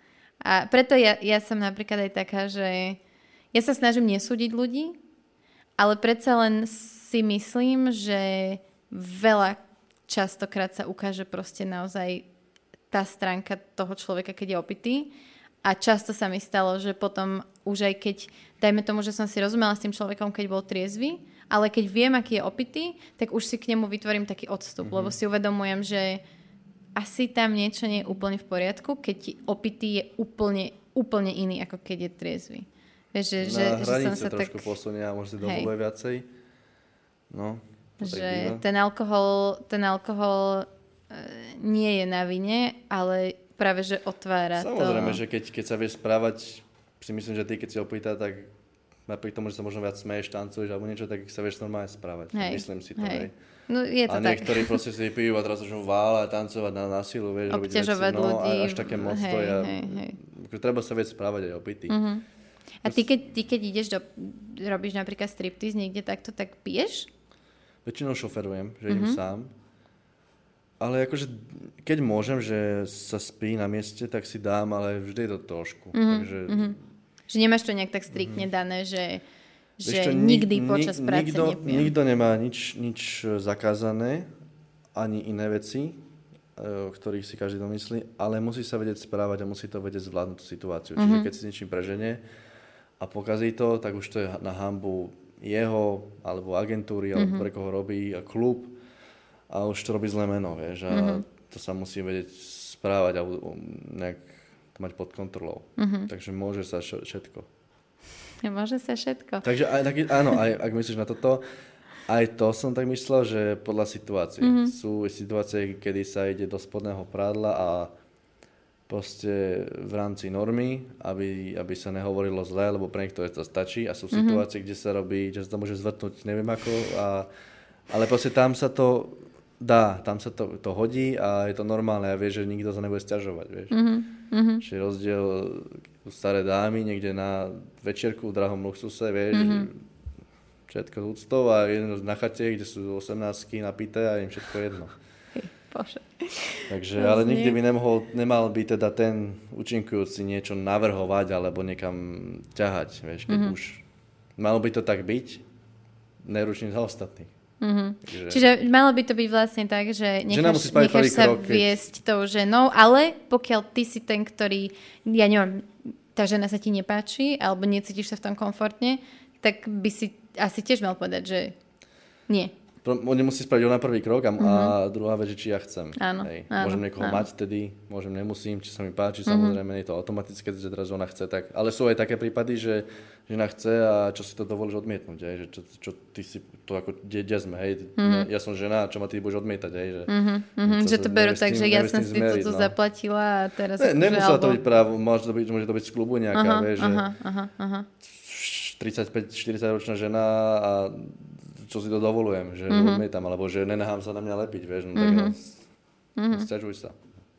A preto ja, ja som napríklad aj taká, že ja sa snažím nesúdiť ľudí, ale predsa len si myslím, že veľa častokrát sa ukáže proste naozaj tá stránka toho človeka, keď je opitý. A často sa mi stalo, že potom už aj keď, dajme tomu, že som si rozumela s tým človekom, keď bol triezvy, ale keď viem, aký je opitý, tak už si k nemu vytvorím taký odstup, mm-hmm. lebo si uvedomujem, že asi tam niečo nie je úplne v poriadku, keď ti opitý je úplne, úplne iný, ako keď je triezvy. Vieš, že, že, Na že som hranice sa trošku tak... posunie a možno si dovoluje viacej. No, to že tak býva. ten alkohol, ten alkohol e, nie je na vine, ale práve, že otvára Samozrejme, to... Samozrejme, že keď, keď sa vieš správať, si myslím, že ty, keď si opýta, tak napriek tomu, že sa možno viac smeješ, tancuješ alebo niečo, tak sa vieš normálne správať. Hej. Myslím si to, hej. hej. No, je to a tak. niektorí proste si pijú a teraz začnú váľať, tancovať na, na silu, vieš, robiť veci. Obťažovať No, ľudí. až také moc hej, to je. Hej, hej. Treba sa vieš správať aj opitý. Uh-huh. A ty keď, ty, keď ideš do... robíš napríklad striptease niekde takto, tak piješ? Väčšinou šoferujem, že idem uh-huh. sám. Ale akože, keď môžem, že sa spí na mieste, tak si dám, ale vždy je to trošku. Uh-huh. Takže... Uh-huh. Že nemáš to nejak tak striktne uh-huh. dané, že, že čo, nikdy nik, počas nik, práce nikto, nepijem. Nikto nemá nič, nič zakázané, ani iné veci, o ktorých si každý domyslí, ale musí sa vedieť správať a musí to vedieť zvládnuť tú situáciu. Uh-huh. Čiže keď si niečím preženie a pokazí to, tak už to je na hanbu jeho, alebo agentúry, alebo uh-huh. pre koho robí, a klub, a už to robí zlé meno, vieš, a uh-huh. to sa musí vedieť správať a nejak to mať pod kontrolou. Uh-huh. Takže môže sa všetko. Môže sa všetko. Takže aj, tak, áno, aj, ak myslíš na toto, aj to som tak myslel, že podľa situácie. Uh-huh. Sú situácie, kedy sa ide do spodného prádla a proste v rámci normy, aby, aby sa nehovorilo zle, lebo pre niektoré to stačí, a sú uh-huh. situácie, kde sa robí, že sa to môže zvrtnúť neviem ako, a, ale proste tam sa to dá, tam sa to, to hodí a je to normálne a vieš, že nikto sa nebude sťažovať, vieš. Uh-huh. Čiže rozdiel staré dámy niekde na večierku v drahom luxuse, vieš, uh-huh. všetko z úctou a jeden na chate, kde sú osemnáctky napité a im všetko jedno. Bože. Takže, ale nikdy by nemohol, nemal by teda ten účinkujúci niečo navrhovať alebo niekam ťahať, vieš, keď mm-hmm. už malo by to tak byť, neručný za ostatných. Mm-hmm. Takže... Čiže malo by to byť vlastne tak, že necháš, necháš sa krok, viesť keď... tou ženou, ale pokiaľ ty si ten, ktorý, ja neviem, tá žena sa ti nepáči alebo necítiš sa v tom komfortne, tak by si asi tiež mal povedať, že nie. On nemusí spraviť ona prvý krok a, uh-huh. a druhá vec, či ja chcem. Áno, Hej. áno, môžem niekoho áno. mať vtedy, môžem, nemusím, či sa mi páči, uh-huh. samozrejme je to automatické, že teraz ona chce tak. Ale sú aj také prípady, že žena chce a čo si to dovolíš odmietnúť, hej? Že čo, čo ty si, to ako kde sme, hej, uh-huh. ja som žena, čo ma ty budeš odmietať, hej. Že, uh-huh. Uh-huh. že to berú tak, že ja som si toto no. zaplatila a teraz... Ne, nemusela alebo... to byť právo, môže to byť, môže to byť z klubu nejaká, aha, vieš, aha, aha, aha. že tridsaťpäť štyridsať ročná žena a čo si to dovolujem, že mm-hmm. odmietam, alebo že nenahám sa na mňa lepiť, vieš, no tak mm-hmm. no, mm-hmm. sťažuj sa.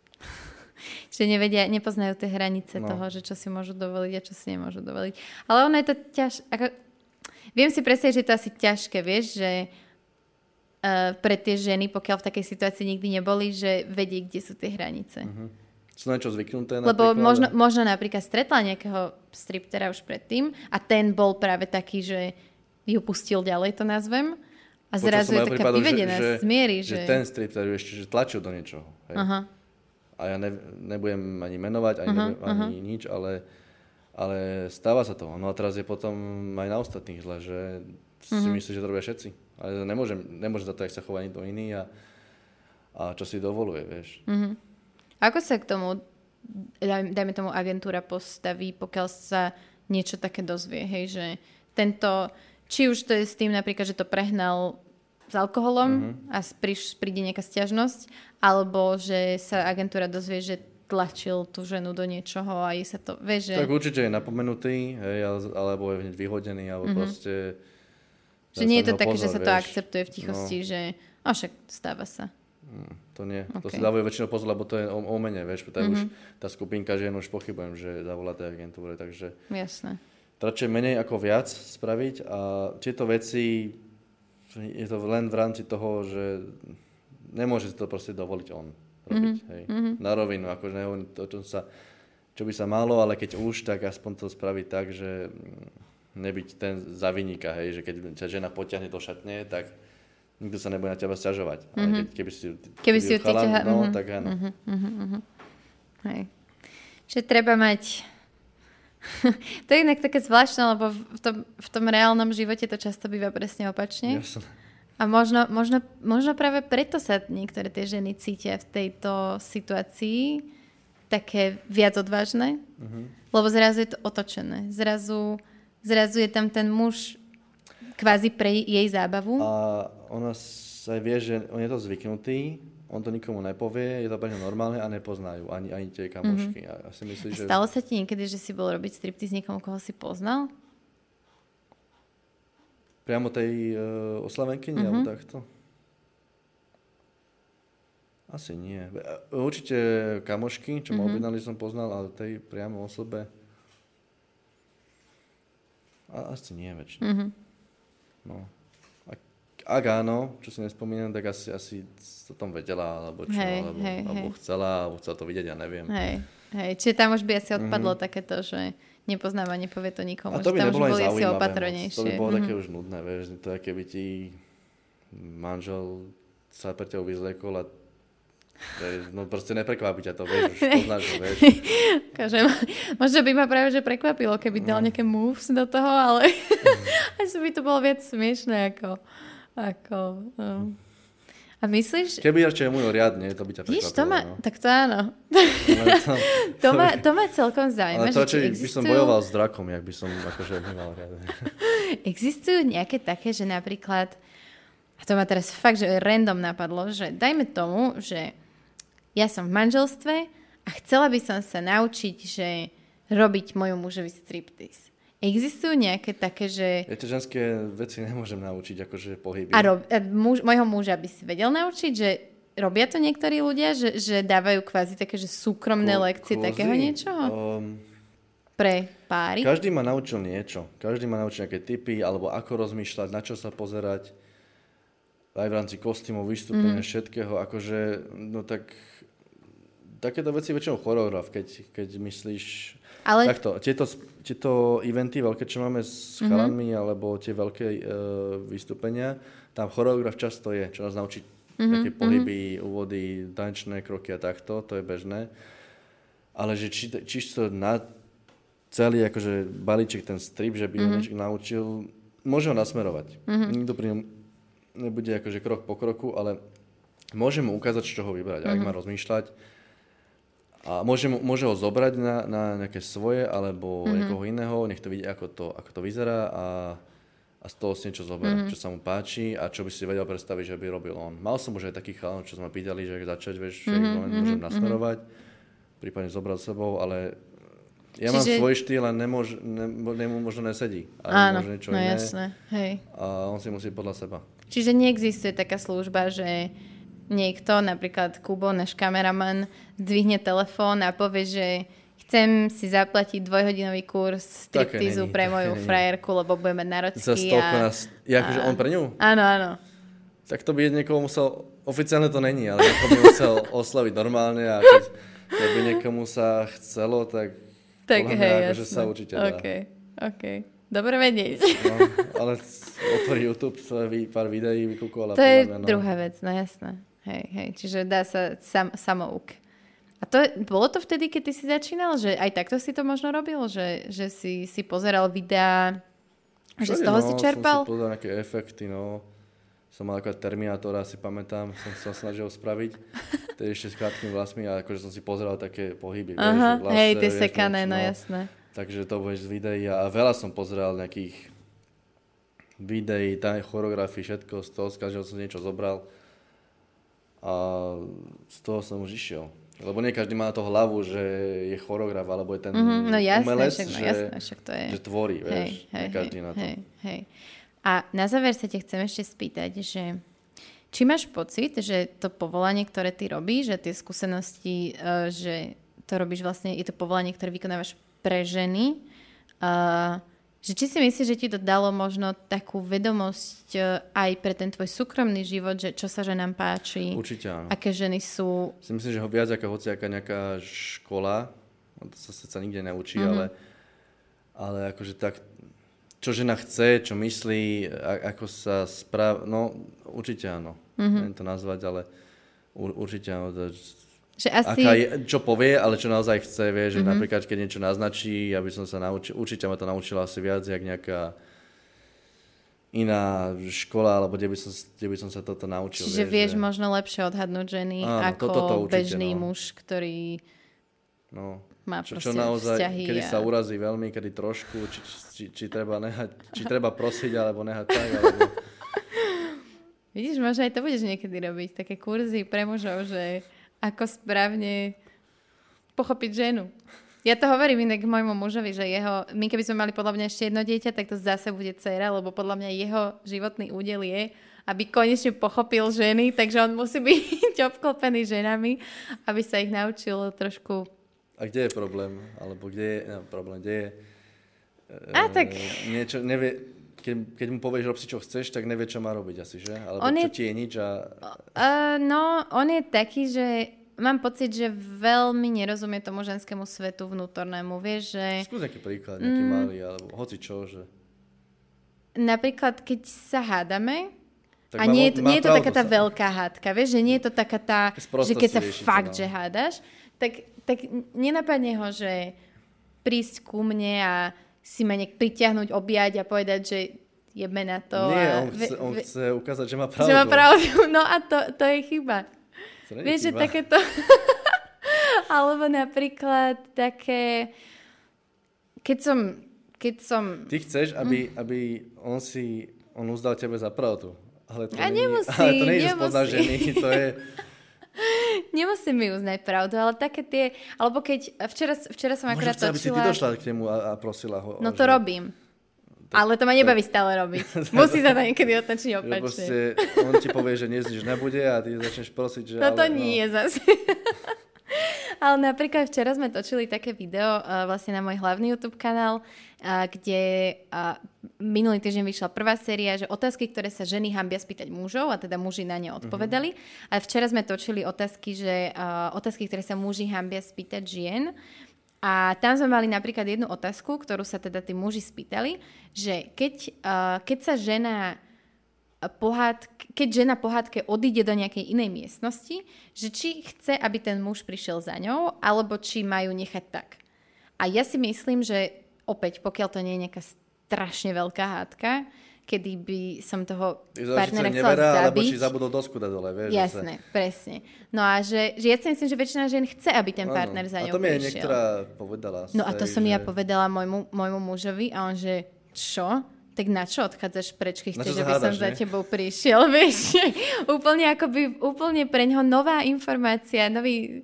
Že nevedia, nepoznajú tie hranice no. toho, že čo si môžu dovoliť a čo si nemôžu dovoliť. Ale ono je to ťažké, ako... viem si predstaviť, že je to asi ťažké, vieš, že uh, pre tie ženy, pokiaľ v takej situácii nikdy neboli, že vedie, kde sú tie hranice. Mm-hmm. Sú na čo zvyknuté napríklad? Lebo možno, a... možno napríklad stretla nejakého striptera už predtým a ten bol práve taký, že ju pustil ďalej, to nazvem. A zrazu je taká vyvedená z miery. Že, že ten stripter ešte že tlačil do niečoho. Hej. Aha. A ja ne, nebudem ani menovať, ani, aha, nebudem, ani aha. nič, ale, ale stáva sa to. No a teraz je potom aj na ostatných zle, že si uh-huh. myslí, že to robia všetci. Ale nemôžem, nemôžem za to, jak sa chová nikto iný a, a čo si dovoluje, vieš. Uh-huh. Ako sa k tomu, dajme tomu, agentúra postaví, pokiaľ sa niečo také dozvie, hej, že tento... Či už to je s tým napríklad, že to prehnal s alkoholom mm-hmm. a príš, príde nejaká sťažnosť, alebo že sa agentúra dozvie, že tlačil tú ženu do niečoho a jej sa to... Vieš, že... Tak určite je napomenutý, hej, alebo je hneď vyhodený, alebo mm-hmm. proste... Že nie je to také, pozor, že sa to vieš, akceptuje v tichosti, no. že o však stáva sa. Mm, to nie. Okay. To si dávajú väčšinou pozor, lebo to je o, o mene, vieš, to je mm-hmm. už tá skupinka žien, už pochybujem, že zavolá tej agentúre, takže... Jasné. Radšej menej ako viac spraviť a tieto veci je to len v rámci toho, že nemôže si to proste dovoliť on robiť. Mm-hmm. Hej. Mm-hmm. Na rovinu, akože nehovorím to, čo, sa, čo by sa malo, ale keď už, tak aspoň to spraviť tak, že nebyť ten zaviníka, hej, že keď ťa žena potiahne do šatne, tak nikto sa nebude na teba sťažovať. Mm-hmm. Ale keď, keby si, keby si ju chalan, ťaha... no, mm-hmm. tak áno. Mm-hmm. Mm-hmm. Hej. Čiže treba mať... To je inak také zvláštne, lebo v tom, v tom reálnom živote to často býva presne opačne. Jasne. A možno, možno, možno práve preto sa niektoré tie ženy cítia v tejto situácii také viac odvážne, uh-huh. lebo zrazu je to otočené. Zrazu, zrazu je tam ten muž kvázi pre jej zábavu. A ona sa vie, že on je to zvyknutý, on to nikomu nepovie, je to pre ňu normálne a nepoznajú ani, ani tie kamošky. Mm-hmm. Ja si myslím, že... Stalo sa ti niekedy, že si bol robiť striptease niekomu, koho si poznal? Priamo tej uh, oslavenkyni, mm-hmm. alebo takto? Asi nie. Určite kamošky, čo ma mm-hmm. objednali, som poznal, ale tej priamo osobe... A, asi nie väčšine. Mm-hmm. No. Ak, ak áno, čo si nespomínam, tak asi, asi to tam vedela, alebo čo, hej, alebo, hej, alebo hej. chcela, alebo chcela to vidieť, ja neviem. Hej, hej. Čiže tam už by asi odpadlo mm-hmm. takéto, že nepoznáva, nepovie to nikomu. A to by tam nebolo už boli aj asi zaujímavé. opatrnejšie. To by bolo mm-hmm. také už nudné, vieš, to je, keby ti manžel sa pre tebou vyzliekol a no proste neprekvápi ťa to, vieš, už poznáš to, vieš. Kaže, možno by ma práve že prekvapilo, keby dal nejaké moves do toho, ale asi by to bolo viac smiešné ako... ako um. A myslíš... Keby radšej umýl riadne, to by ťa prekvapilo. Víš, to ma... No. Tak to áno. to, to, ma, to ma celkom zaujíma. Ale to, že či existujú... by som bojoval s drakom, jak by som akože umýval riadne. Existujú nejaké také, že napríklad... A to ma teraz fakt, že random napadlo, že dajme tomu, že ja som v manželstve a chcela by som sa naučiť, že robiť moju mužovi striptease. Existujú nejaké také, že... Ja tie ženské veci nemôžem naučiť, akože pohyby. A, rob, a muž, môjho muža by si vedel naučiť, že robia to niektorí ľudia, že, že dávajú kvázi také, že súkromné Ko, lekcie kozy? Takého niečoho? Um, Pre páry? Každý ma naučil niečo. Každý ma naučil nejaké tipy, alebo ako rozmýšľať, na čo sa pozerať. Aj v rámci kostýmov, vystúpenia, mm. všetkého. Akože, no tak... Takéto veci väčšinou choreograf, keď, keď myslíš... Ale... Takto, tieto, tieto eventy veľké, čo máme s mm-hmm. chalanmi, alebo tie veľké e, vystúpenia, tam choreograf často je, čo nás naučí mm-hmm. také pohyby, mm-hmm. úvody, tanečné kroky a takto, to je bežné. Ale že či, čisto na celý akože balíček, ten strip, že by mm-hmm. ho niečo naučil, môže ho nasmerovať. Mm-hmm. Nikto pri ňom nebude akože krok po kroku, ale môže mu ukázať, z čoho vybrať. Mm-hmm. Ak má rozmýšľať, a môže, môže ho zobrať na, na nejaké svoje alebo mm-hmm. niekoho iného, nech to vidí, ako to, ako to vyzerá a, a z toho si niečo zoberá, mm-hmm. čo sa mu páči a čo by si vedel predstaviť, že by robil on. Mal som už aj takých chalanov, čo sme pýtali, že začať, vieš, mm-hmm. že môžem nasmerovať, prípadne zobrať s sebou, ale ja Čiže... mám svoj štýl a nemôž, ne, nemu možno nesedí. Áno, možno niečo no iné, jasné. Hej. A on si musí podľa seba. Čiže neexistuje taká služba, že niekto, napríklad Kubo, náš kameraman, zdvihne telefón a povie, že chcem si zaplatiť dvojhodinový kurz striptizu pre moju frajerku, lebo budeme mať narodky. Za stovku nás... Ja akože on pre ňu? Áno, áno. Tak to by niekoho musel... Oficiálne to není, ale niekoho by musel osloviť normálne a keď, keď by niekomu sa chcelo, tak... Tak hej, akože sa určite dá. OK, OK. Dobre vedieť. No, ale otvorí YouTube, pár videí vykúkovala. To je mňa, no. druhá vec, no jasné. Hej, hej, čiže dá sa sam, samouk. A to, bolo to vtedy, keď ty si začínal, že aj takto si to možno robil? Že, že si, si pozeral videá, že z toho no, si čerpal? Som si povedal nejaké efekty, no. Som mal ako Terminátora, si pamätám, som sa snažil spraviť. Tedy ešte s krátkými vlasmi a akože som si pozeral také pohyby. Aha, vieš, hej, tie sekané, no, no jasné. Takže to budeš z videí a veľa som pozeral nejakých videí, taj, choreografii, všetko z toho, z každého som niečo zobral. A z toho som už išiel. Lebo nie každý má na to hlavu, že je choreograf, alebo je ten mm-hmm, no jasné, umelec, však, no, že, jasné, však to je. že tvorí, vieš, hej, hej, každý hej, na to. Hej, hej. A na záver sa ťa chcem ešte spýtať, že či máš pocit, že to povolanie, ktoré ty robíš, že tie skúsenosti, že to robíš vlastne, je to povolanie, ktoré vykonávaš pre ženy, že či si myslíš, že ti to dalo možno takú vedomosť aj pre ten tvoj súkromný život, že čo sa ženám páči? Určite áno. Aké ženy sú... Si myslím, že ho viac ako hociaká nejaká škola, to sa sa nikde neučí, mm-hmm. ale, ale akože tak, čo žena chce, čo myslí, ako sa správa, no určite áno. Mm-hmm. Neviem to nazvať, ale určite áno. Že asi... Aká je, čo povie, ale čo naozaj chce, vie, že mm-hmm. napríklad, keď niečo naznačí, aby som sa naučil, určite ma to naučila asi viac, jak nejaká iná škola, alebo kde by som, kde by som sa toto naučil. Čiže vieš že... možno lepšie odhadnúť ženy áno, ako to, to určite, bežný no. muž, ktorý no. má čo, proste čo naozaj, vzťahy. Kedy a... sa urazí veľmi, kedy trošku, či, či, či, treba, nehať, či treba prosiť, alebo nehať tak, alebo... Vidíš, možno aj to budeš niekedy robiť, také kurzy pre mužov, že ako správne pochopiť ženu. Ja to hovorím inak môjmu mužovi, že jeho, my keby sme mali podľa mňa ešte jedno dieťa, tak to zase bude dcera, lebo podľa mňa jeho životný údel je, aby konečne pochopil ženy, takže on musí byť obklopený ženami, aby sa ich naučil trošku... A kde je problém? Alebo kde je... No, problém, kde je... A e, tak... Niečo, nevie... Keď, keď mu povieš, rob si, čo chceš, tak nevie, čo má robiť asi, že? Alebo on čo je... ti je nič a... Uh, no, on je taký, že... Mám pocit, že veľmi nerozumie tomu ženskému svetu vnútornému. Vieš, že... Skús nejaký príklad, nejaký mm, malý, alebo hoci čo, že... Napríklad, keď sa hádame, tak a nie, má, nie je to taká tá sa... veľká hádka, vieš, že nie je to taká tá, že keď sa fakt, to, no. že hádaš, tak, tak nenapadne ho, že prísť ku mne a si ma nejak pritiahnuť, objať a povedať, že jebe na to. Nie, a... on, chce, on chce ukázať, že má pravdu. Že má pravdu, no a to, to je chyba. Vieš, že takéto... Alebo napríklad také... Keď som... Keď som... Ty chceš, aby, aby on si... On uzdal tebe za pravdu. Ale to a nie, nemusí, ale to nie je, že nemusí. spozná ženy. To je... Nemusí mi uznať pravdu, ale také tie... Alebo keď... Včera, včera som akorát točila... Možno chce, aby si ty došla k nemu a, a prosila ho. No to že... robím. Ale to ma nebaví stále robiť. Musí sa to niekedy otočiť opačne. Proste, on ti povie, že nič nebude a ty začneš prosiť, že... No to ale, nie je no. zase. Ale napríklad včera sme točili také video uh, vlastne na môj hlavný YouTube kanál, uh, kde uh, minulý týždeň vyšla prvá séria, že otázky, ktoré sa ženy hanbia spýtať mužov, a teda muži na ne odpovedali. Mm-hmm. A včera sme točili otázky, že uh, otázky, ktoré sa muži hanbia spýtať žien. A tam sme mali napríklad jednu otázku, ktorú sa teda tí muži spýtali, že keď, uh, keď sa žena pohádke, keď žena pohádke odíde do nejakej inej miestnosti, že či chce, aby ten muž prišiel za ňou, alebo či majú nechať tak. A ja si myslím, že opäť, pokiaľ to nie je nejaká strašne veľká hádka, kedy by som toho partnera chcela nevera, zabiť. Alebo či zabudol dosku dať dole, vieš. Jasné, sa... presne. No a že, že ja si myslím, že väčšina žien chce, aby ten partner za ňou prišiel. A to mi aj niektorá povedala. No a to tak, som že... ja povedala môjmu, môjmu mužovi a on že, čo? Tak na čo odchádzaš preč, keď chceš, aby som za tebou prišiel, vieš? úplne akoby, úplne pre ňoho nová informácia, nový...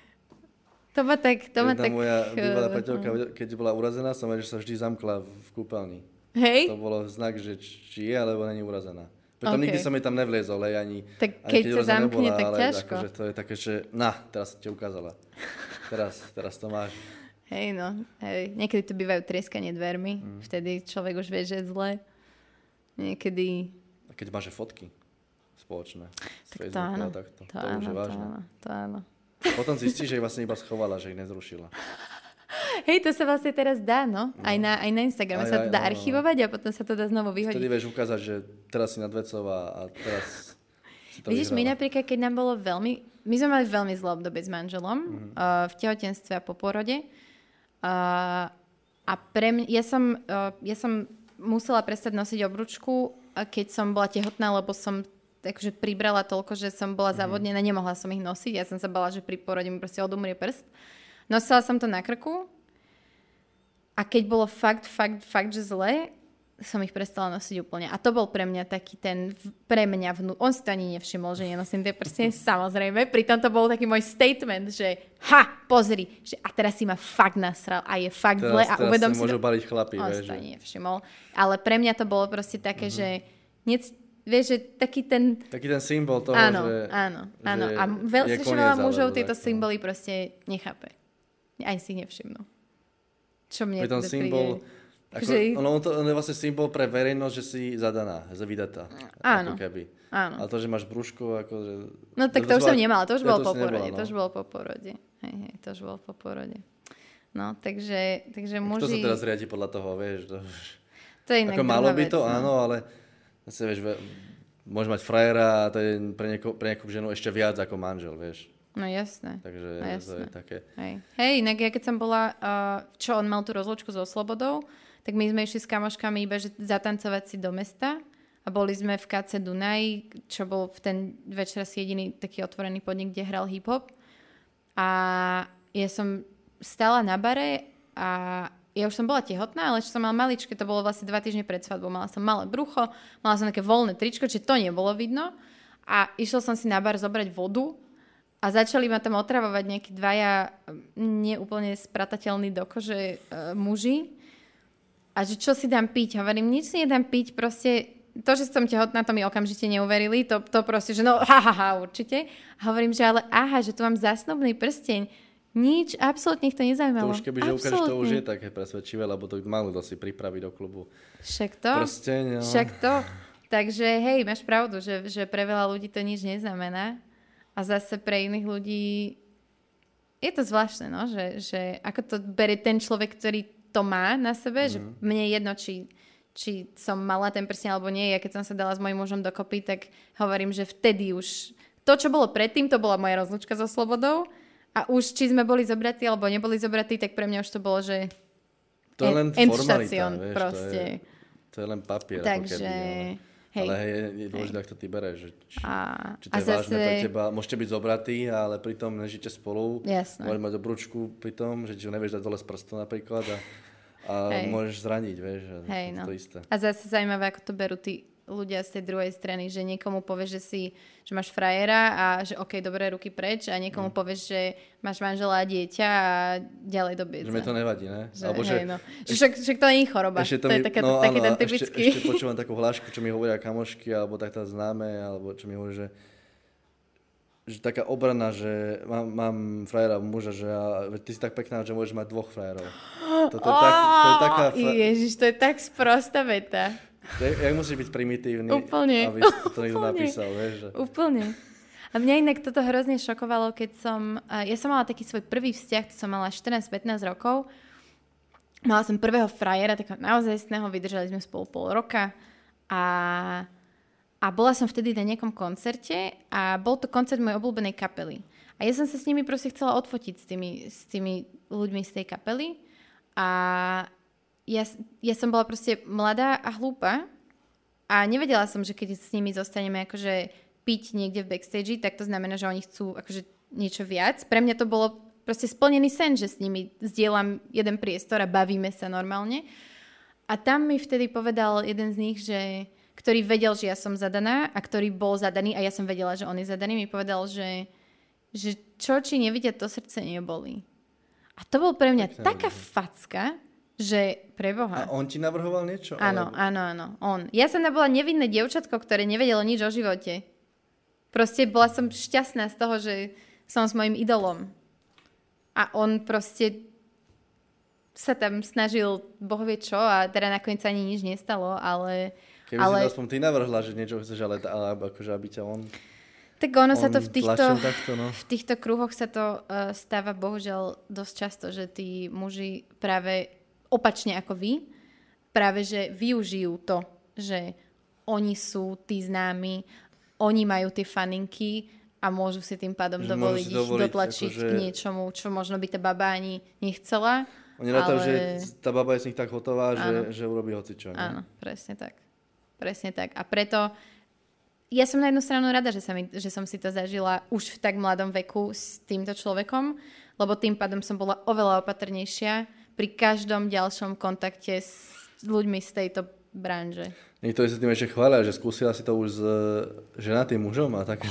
To ma tak... To ma tak... moja bývalá priateľka, keď bola urazená, som vedel, že sa vždy zamkla v kúpeľni. Hej? To bolo znak, že či je, alebo není urazená. Preto okay. nikdy som jej tam nevliezol, aj ani... Tak ani keď keď sa zamkne, nebola, tak ale ťažko. Akože to je také, že na, teraz som ti ukázala. Teraz, teraz to máš. Hej, no. Hej. Niekedy to bývajú trieskanie dvermi. Mm. Vtedy človek už vie, že je zle. Niekedy... A keď máš fotky spoločné z tak Facebooku to áno. a takto. To, to áno, už je vážne. To áno, to áno. Potom zistíš, že ich vlastne iba schovala, že ich nezrušila. Hej, to sa vlastne teraz dá, no. Aj na, aj na Instagrame aj, sa to dá no, archivovať a potom sa to dá znovu vyhodiť. Vtedy vieš ukázať, že teraz si nad vecou a, a teraz si to Vidíš, vyhrala. my napríklad, keď nám bolo veľmi... My sme mali veľmi zlé obdobie s manželom mm-hmm. uh, v tehotenstve a po porode. Uh, a pre mňa... Ja som, uh, ja som musela prestať nosiť obručku, keď som bola tehotná, lebo som takže pribrala toľko, že som bola mm-hmm. zavodnená, nemohla som ich nosiť. Ja som sa bala, že pri porode mi proste odumrie prst. Nosila som to na krku a keď bolo fakt, fakt, fakt, že zle, som ich prestala nosiť úplne. A to bol pre mňa taký ten, pre mňa vnú... On si to ani nevšimol, že nenosím tie prstenie, samozrejme. Pritom to bol taký môj statement, že ha, pozri, že a teraz si ma fakt nasral a je fakt teraz, zle a uvedom si môžu to... baliť chlapi, On vieš, si to že... ani nevšimol. Ale pre mňa to bolo proste také, mm-hmm. že... Nec... Vieš, že taký ten... Taký ten symbol toho, áno, že... Áno, áno. A veľ, strašne veľa mužov tieto tak, symboly proste nechápe. Ani si ich nevšimnú. Čo mne Pri tom teda symbol... príde... Ako, že... ono to je vlastne symbol pre verejnosť, že si zadaná, že vydatá. Áno, ako keby. áno. Ale to, že máš brúško, akože... No tak to, to už som nemala, to už bolo po porode. No. To už bolo po porode. Hej, hej, to už bolo po porode. No, takže, takže muži... Kto sa teraz riadi podľa toho, vieš? To, to je inak ako malo by vec, to, no. áno, ale zase, vieš, môže mať frajera a to je pre nejakú, pre nejakú ženu ešte viac ako manžel, vieš. No jasné. Takže no, jasné. to je také... Hej. Hej, inak ja keď som bola, uh, čo on mal tú rozlúčku so Slobodou, tak my sme išli s kamoškami iba že zatancovať si do mesta a boli sme v ká cé Dunaj, čo bol v ten večer asi jediný taký otvorený podnik, kde hral hip-hop. A ja som stála na bare a ja už som bola tehotná, ale čo som mala maličké, to bolo vlastne dva týždne pred svadbou. Mala som malé brucho, mala som také voľné tričko, čiže to nebolo vidno. A išla som si na bar zobrať vodu a začali ma tam otravovať nejakí dvaja neúplne spratateľní do kože uh, muži. A že čo si dám piť? Hovorím, nič si nedám piť, proste to, že som tehotná, to mi okamžite neuverili, to, to proste, že no, ha, ha, ha, určite. A hovorím, že ale aha, že tu mám zásnubný prsteň. Nič, absolútne ich to nezaujímalo. To už keby, že ukážeš, to už je také presvedčivé, lebo to malo to si pripraviť do klubu. Však to? Prsteň, no. Však to. Takže hej, máš pravdu, že, že pre veľa ľudí to nič neznamená. A zase pre iných ľudí je to zvláštne, no? že, že ako to berie ten človek, ktorý to má na sebe, mm. že mne je jedno, či, či som mala ten prsteň alebo nie. Ja keď som sa dala s mojím mužom dokopy, tak hovorím, že vtedy už to, čo bolo predtým, to bola moja rozlúčka so slobodou a už či sme boli zobratí alebo neboli zobratí, tak pre mňa už to bolo, že to je len formalita, vieš, proste. To je, to je len papier. Takže... Ako keby, ale... Ale je, je dôležité, ak to ty bereš. Že či, a, či to je zase... vážne pre teba. Môžete byť zobratí, ale pritom nežite spolu. Jasné. Môžeš mať dobrúčku pritom, že ti ho nevieš dať dole z prstu napríklad a, a môžeš zraniť, vieš. Hej, no. To isté. A zase zaujímavé, ako to berú tí ľudia z tej druhej strany, že niekomu povieš, že si, že máš frajera a že okej, okay, dobré, ruky preč a niekomu mm. povieš, že máš manžela a dieťa a ďalej do biedza. Že mi to nevadí, ne? Že, Alebo, že, hej, no. že však, však to nie je choroba. To, to mi, je také, no, taký ten typický. Ešte, ešte počúvam takú hlášku, čo mi hovoria kamošky alebo tak tá známe, alebo čo mi hovorí, že že taká obrana, že mám, mám frajera muža, že ja, ty si tak pekná, že môžeš mať dvoch frajerov. To, to, je, tak, to je taká... Fra... Ježiš, to je tak sprostá veta. Jak musíš byť primitívny, úplne, aby to niekto napísal, vieš. Že... Úplne. A mňa inak toto hrozne šokovalo, keď som... Ja som mala taký svoj prvý vzťah, keď som mala štrnásť pätnásť rokov. Mala som prvého frajera, takého naozajstného, vydržali sme spolu pol roka. A, a bola som vtedy na nejakom koncerte a bol to koncert mojej obľúbenej kapely. A ja som sa s nimi proste chcela odfotiť s tými, s tými ľuďmi z tej kapely. A... Ja, ja som bola proste mladá a hlúpa a nevedela som, že keď s nimi zostaneme akože piť niekde v backstage, tak to znamená, že oni chcú akože niečo viac. Pre mňa to bolo proste splnený sen, že s nimi zdieľam jeden priestor a bavíme sa normálne. A tam mi vtedy povedal jeden z nich, že, ktorý vedel, že ja som zadaná a ktorý bol zadaný a ja som vedela, že on je zadaný, mi povedal, že, že čo, či nevidia, to srdce nebolí. A to bol pre mňa tak taká facka, že preboha. A on ti navrhoval niečo? Áno, áno, áno. On. Ja som bola nevinné dievčatko, ktoré nevedelo nič o živote. Proste bola som šťastná z toho, že som s mojím idolom. A on proste sa tam snažil, Boh vie čo, a teda nakoniec ani nič nestalo, ale... Keby ale... si aspoň ty navrhla, že niečo chceš, ale, ale akože aby ťa on... Tak ono on sa to v týchto, takto, no. v týchto kruhoch sa to uh, stáva bohužiaľ dosť často, že tí muži práve opačne ako vy, práve že využijú to, že oni sú tí známi, oni majú tie faninky a môžu si tým pádom že dovoliť ich dovoliť, dotlačiť akože... k niečomu, čo možno by tá baba ani nechcela. Oni rátajú, ale... že tá baba je z nich tak hotová, že, že urobí hocičo. Ne? Áno, presne tak. Presne tak. A preto ja som na jednu stranu rada, že, sa mi, že som si to zažila už v tak mladom veku s týmto človekom, lebo tým pádom som bola oveľa opatrnejšia pri každom ďalšom kontakte s ľuďmi z tejto branže. Niektorí sa tým ešte chvália, že skúsila si to už s ženatým mužom a také...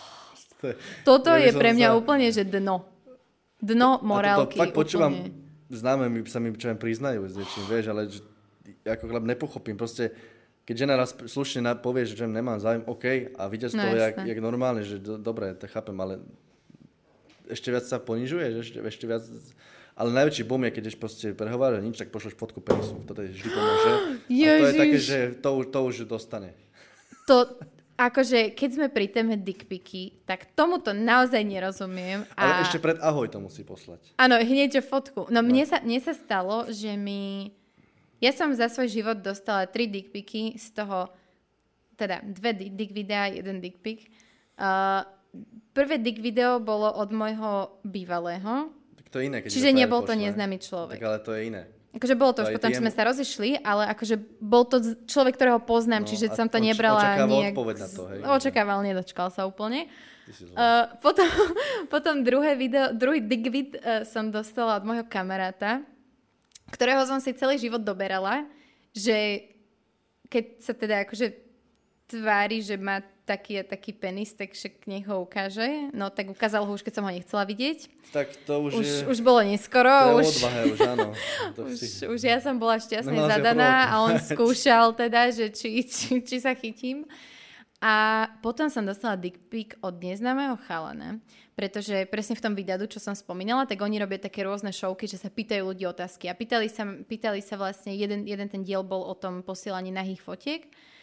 Toto je pre mňa sa... úplne, že dno. Dno morálky. A to, to fakt počúvam, známe mi sa mi čo priznajú s niečím, vieš, ale že, ako chlap nepochopím. Proste, keď žena raz slušne povie, že nemám záujem, OK, a vidia z toho, no, jak, jak normálne, že do, dobre, to chápem, ale ešte viac sa ponižuje, ešte, ešte viac... Ale najväčší bom je, keď ješ proste prehovára nič, tak pošleš fotku penisu. Toto je vždy pomôže. A to je také, že to, to už dostane. To, akože, keď sme pri téme dickpiky, tak tomuto naozaj nerozumiem. A... Ale ešte pred ahoj to musí poslať. Áno, hneď, že fotku. No, no. Mne, sa, mne sa stalo, že mi... Ja som za svoj život dostala tri dickpiky, z toho, teda dve dick videá, jeden dickpik. Uh, prvé dick video bolo od môjho bývalého. To je iné, keď čiže nebol to neznámy človek. Tak ale to je iné. Akože bolo to už potom, čo sme sa rozišli, ale akože bol to človek, ktorého poznám, no, čiže som to nebrala nejak... odpoveď na to, hej. Očakával, nedočkal sa úplne. Uh, potom, potom druhé video, druhý digvid uh, som dostala od môjho kamaráta, ktorého som si celý život doberala, že keď sa teda akože tvári, že má taký a taký penis, tak však nech ho ukáže. No tak ukázal ho už, keď som ho nechcela vidieť. Tak to už, už je... Už bolo neskoro. To je už, odvahe, už áno. To už, si... už ja som bola šťastne no, zadaná a on skúšal teda, že či, či, či sa chytím. A potom som dostala dick pic od neznámeho chalana, pretože presne v tom videu, čo som spomínala, tak oni robia také rôzne šovky, že sa pýtajú ľudí otázky. A pýtali sa, pýtali sa vlastne, jeden, jeden ten diel bol o tom posielaní nahých fotiek.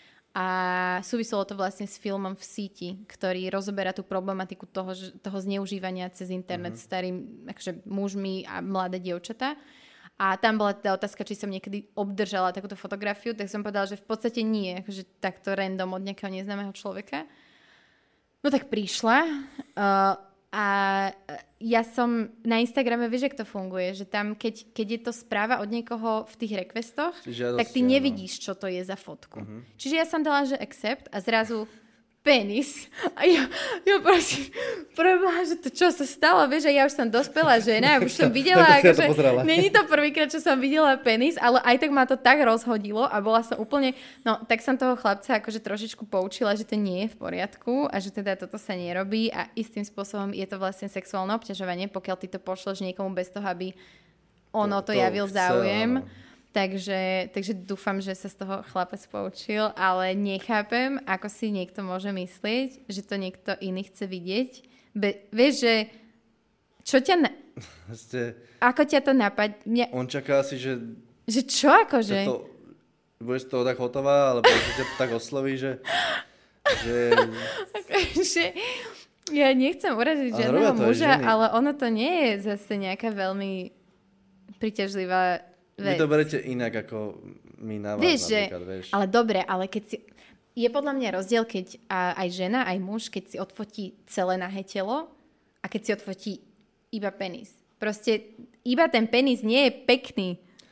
A súviselo to vlastne s filmom V síti, ktorý rozoberá tú problematiku toho, toho zneužívania cez internet mm-hmm. starým akože, mužmi a mladé dievčatá. A tam bola teda otázka, či som niekedy obdržala takúto fotografiu, tak som povedala, že v podstate nie, akože takto random od nejakého neznámeho človeka. No tak prišla uh, a ja som na Instagrame, vieš, jak to funguje, že tam, keď, keď je to správa od niekoho v tých requestoch, žiadosti, tak ty nevidíš, čo to je za fotku. Uh-huh. Čiže ja som dala, že accept a zrazu penis. A ja, ja prosím, preboha, že to čo sa stalo, vieš, a ja už som dospelá žena, už som videla, akože, není to prvýkrát, čo som videla penis, ale aj tak ma to tak rozhodilo a bola som úplne, no tak som toho chlapca akože trošičku poučila, že to nie je v poriadku a že teda toto sa nerobí a istým spôsobom je to vlastne sexuálne obťažovanie, pokiaľ ty to pošleš niekomu bez toho, aby ono to, to javil záujem. Takže, takže dúfam, že sa z toho chlapec poučil, ale nechápem, ako si niekto môže myslieť, že to niekto iný chce vidieť. Be, vieš, že čo ťa... Na... Ste... Ako ťa to napadne? Mňa... On čaká si, že... Že čo akože? To... Budeš z toho tak hotová, alebo že ťa tak osloví, že... že... že... Ja nechcem uraziť žiadneho muža, ale ono to nie je zase nejaká veľmi príťažlivá vec. Vy to berete inak ako my na vás, vieš, napríklad, že, vieš. Ale dobre, ale keď si... Je podľa mňa rozdiel, keď aj žena, aj muž, keď si odfotí celé nahé telo a keď si odfotí iba penis. Proste iba ten penis nie je pekný.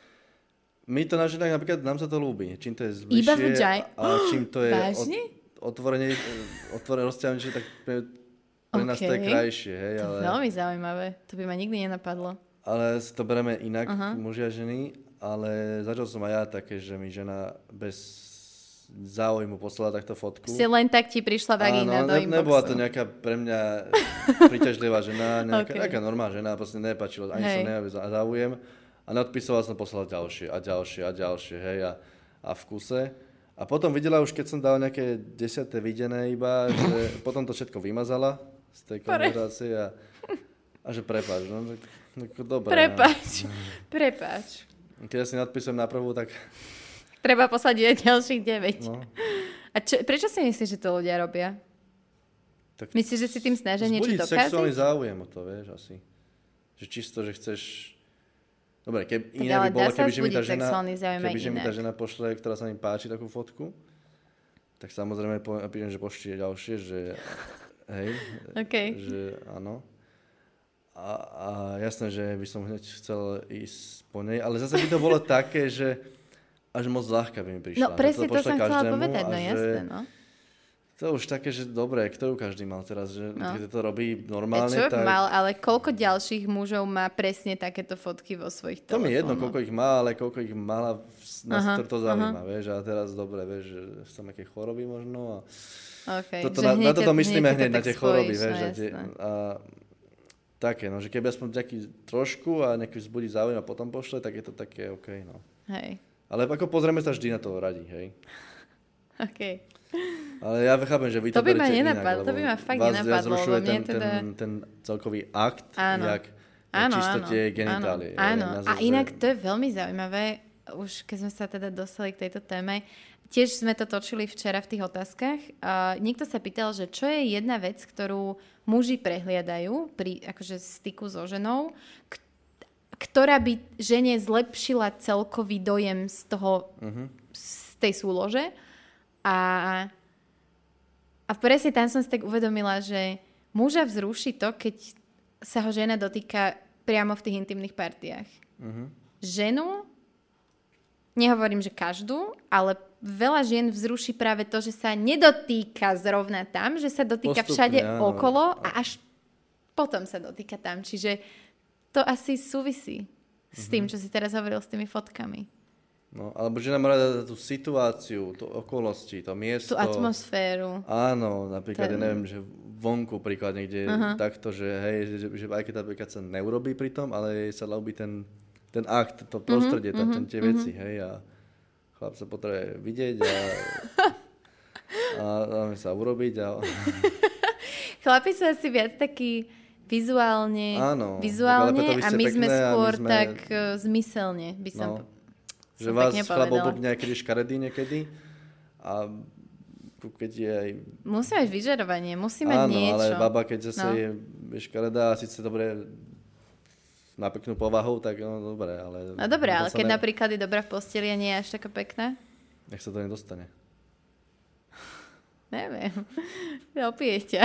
My to na ženách, napríklad nám sa to ľúbi. Čím to je zbližšie, iba vagina. Ale čím to je Vážne? od, otvorenie, otvorené rozťahnejšie, tak pre, pre okay. nás to je krajšie. Hej, to ale... je veľmi zaujímavé. To by ma nikdy nenapadlo. Ale to bereme inak, uh-huh. muži a ženy, ale začal som aj ja také, že mi žena bez záujmu poslala takto fotku. Si len tak ti prišla vagína do ne, inboxu. Nebola to nejaká pre mňa príťažlivá žena, nejaká, okay. nejaká normálna žena, proste nepáčilo, ani hej. som nejavil záujem. A neodpisoval som, poslal ďalšie a ďalšie a ďalšie, hej, a, a v kuse. A potom videla už, keď som dal nejaké desiaté videné iba, že potom to všetko vymazala z tej konverzácie a, a že prepáč, no tak... Dobre, prepáč, no. prepáč. Keď ja si nadpisujem na prvú, tak... Treba poslať ďalších deväť. No. A čo, prečo si myslíš, že to ľudia robia? Tak myslíš, že si tým snažia niečo dokáziť? Vzbudiť sexuálny záujem o to, vieš, asi. Že čisto, že chceš... Dobre, keby iné by bolo, keby že mi tá žena, keby že mi tá žena pošle, ktorá sa mi páči takú fotku, tak samozrejme píšem, že pošli ďalšie, že... Hej, okay. že áno. A, a jasné, že by som hneď chcel ísť po nej, ale zase by to bolo také, že až moc ľahká by mi prišla. No presne to, to som chcela povedať, no jasné, no. To už také, že dobre, ktorú každý mal teraz, že no. keď to robí normálne, čo tak... mal, ale koľko ďalších mužov má presne takéto fotky vo svojich telefónoch? To mi je jedno, koľko ich má, ale koľko ich mala, nás aha, to zaujíma, aha. vieš, a teraz dobre, vieš, že sú také choroby možno a... Okay, toto, na, na toto myslíme hneď, hneď na tie choroby, vieš, no, a, tie, a také, no, že keby aspoň taký trošku a nejaký vzbudí záujem a potom pošle, tak je to také OK, no. Hej. Ale ako pozrieme sa vždy na to radi, hej. OK. Ale ja chápem, že vy to, to by berete ma nenapadlo, inak, to by ma fakt vás nenapadlo. Vás ten, teda... ten, ten celkový akt, áno. jak, jak áno, čisto áno. tie genitálie. Áno, áno. Zase... A inak to je veľmi zaujímavé, už keď sme sa teda dostali k tejto téme, tiež sme to točili včera v tých otázkach. Uh, niekto sa pýtal, že čo je jedna vec, ktorú muži prehliadajú pri akože styku so ženou, k- ktorá by žene zlepšila celkový dojem z toho, uh-huh. z tej súlože. A, a presne tam som si tak uvedomila, že muža vzruší to, keď sa ho žena dotýka priamo v tých intimných partiách. Uh-huh. Ženu nehovorím, že každú, ale veľa žien vzruší práve to, že sa nedotýka zrovna tam, že sa dotýka Postupne, všade áno. okolo a až potom sa dotýka tam. Čiže to asi súvisí s tým, čo si teraz hovoril s tými fotkami. No, alebo žena má rada tú situáciu, tú okolnosti, to miesto. Tú atmosféru. Áno, napríklad, Ten... ja neviem, že vonku príklad niekde uh-huh. takto, že hej, že, že aj keď napríklad sa neurobí pri tom, ale jej sa ľúbi ten, ten akt, to prostredie, uh-huh. ten, tie uh-huh. veci, hej, a chlap sa potrebuje vidieť a, a dáme sa urobiť. A... Chlapi sú asi viac takí vizuálne, áno, vizuálne a my sme skôr sme... tak uh, zmyselne, by som, no, som že vás povedala. chlap obobne niekedy škaredý niekedy a keď je aj... Musí mať vyžarovanie, musí mať áno, niečo. Áno, ale baba, keď zase no. je škaredá a síce dobre má peknú povahu, tak no dobre, ale... No dobre, ale keď ne... napríklad je dobrá v posteli a nie je až taká pekná? Nech sa to nedostane. Neviem. Opije ťa.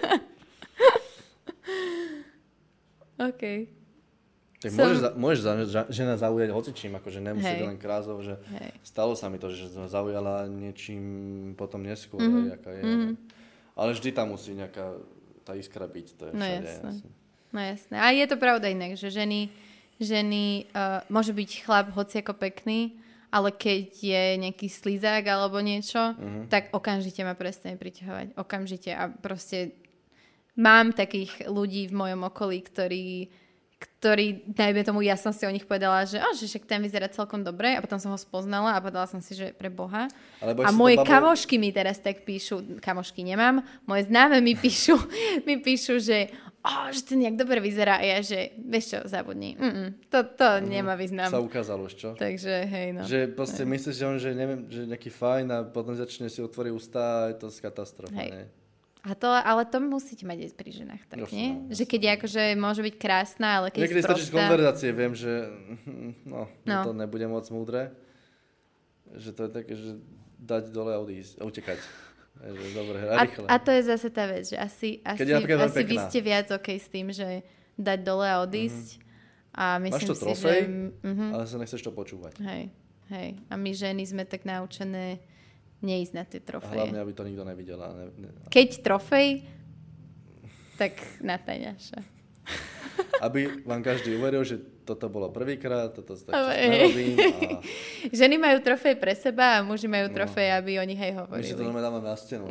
OK. Tak Som... môžeš, za, môžeš za, za, žena zaujať hocičím, akože nemusí Hej. byť len krázov, že Hej. stalo sa mi to, že ma zaujala niečím potom neskôr, Mm-hmm. aj, aká je. Mm-hmm. Ale vždy tam musí nejaká tá iskra byť, to je No všade. jasné. Jasné. No jasné. A je to pravda inak, že ženy, ženy uh, môže byť chlap hoci ako pekný, ale keď je nejaký slizák alebo niečo, Mm-hmm. tak okamžite ma prestane priťahovať. Okamžite. A proste mám takých ľudí v mojom okolí, ktorí ktorí, najmä tomu, ja som si o nich povedala, že, oh, že však ten vyzerá celkom dobre a potom som ho spoznala a povedala som si, že pre Boha. A moje babou... kamošky mi teraz tak píšu, kamošky nemám, moje známe mi píšu, mi píšu, že, oh, že ten nejak dobre vyzerá a ja, že vieš čo, zabudni. Mm-mm, to to mm, nemá význam. Sa ukázalo už, čo? Takže, hej, no. Že proste hej. Myslíš, že on, že neviem, že nejaký fajn a potom začne si otvoriť ústa a je to katastrofa, hej. Ne? A to, ale to musíte mať aj pri ženách, tak Jasne, nie? jasne. Že keď je akože môže byť krásna, ale keď niekedy je sprostá... stačí z konverzácie, viem, že no, no. to nebude moc múdre. Že to je také, že dať dole a odísť, a utekať. Že dobre, a rýchle. A, a to je zase tá vec, že asi, asi, asi vy ste viac OK s tým, že dať dole a odísť. Mm-hmm. A myslím Máš to si, trofej, že... Mm-hmm. ale sa nechceš to počúvať. Hej, hej. A my ženy sme tak naučené neísť na tie trofeje. A hlavne, aby to nikto nevidel. Ne, ne. Keď trofej, tak natáňaša. Aby vám každý uveril, že toto bolo prvýkrát, toto sa tak nerobím. A... Ženy majú trofej pre seba a muži majú trofej, no. aby o nich aj hovorili. My si to normálne dáme na stenu.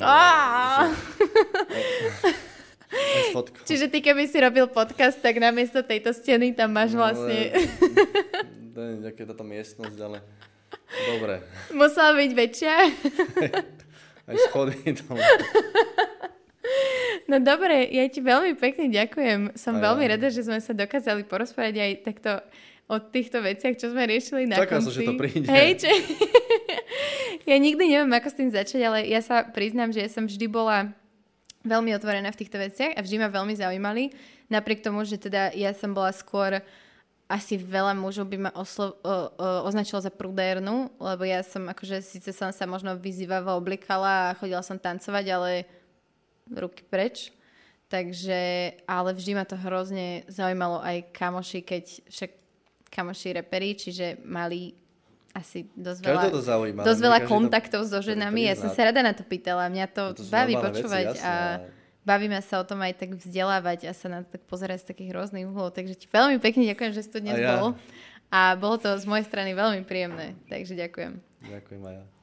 Čiže ty, keby si robil podcast, tak namiesto tejto steny tam máš no, vlastne... To je nejaká táto miestnosť, ale... Dobre. Musela byť väčšia? Aj schody tam. No dobre, ja ti veľmi pekne ďakujem. Som aj, veľmi aj. rada, že sme sa dokázali porozprávať aj takto o týchto veciach, čo sme riešili na Čakal konci. som, že to príde. Hej, či... Ja nikdy neviem, ako s tým začať, ale ja sa priznám, že ja som vždy bola veľmi otvorená v týchto veciach a vždy ma veľmi zaujímali. Napriek tomu, že teda ja som bola skôr... Asi veľa mužov by ma oslo- o, o, označilo za prudérnu, lebo ja som akože, síce som sa možno vyzývavo oblikala a chodila som tancovať, ale ruky preč. Takže, ale vždy ma to hrozne zaujímalo aj kamoši, keď však kamoši reperi, čiže mali asi dosť veľa, to zaujíma, dosť veľa to, kontaktov so ženami. Ja som sa rada na to pýtala. Mňa to, to baví počúvať veci, a bavíme sa o tom aj tak vzdelávať a sa na to tak pozerať z takých rôznych uhlov. Takže ti veľmi pekne ďakujem, že si tu dnes a ja. bol. A bolo to z mojej strany veľmi príjemné. Takže ďakujem. Ďakujem aj ja.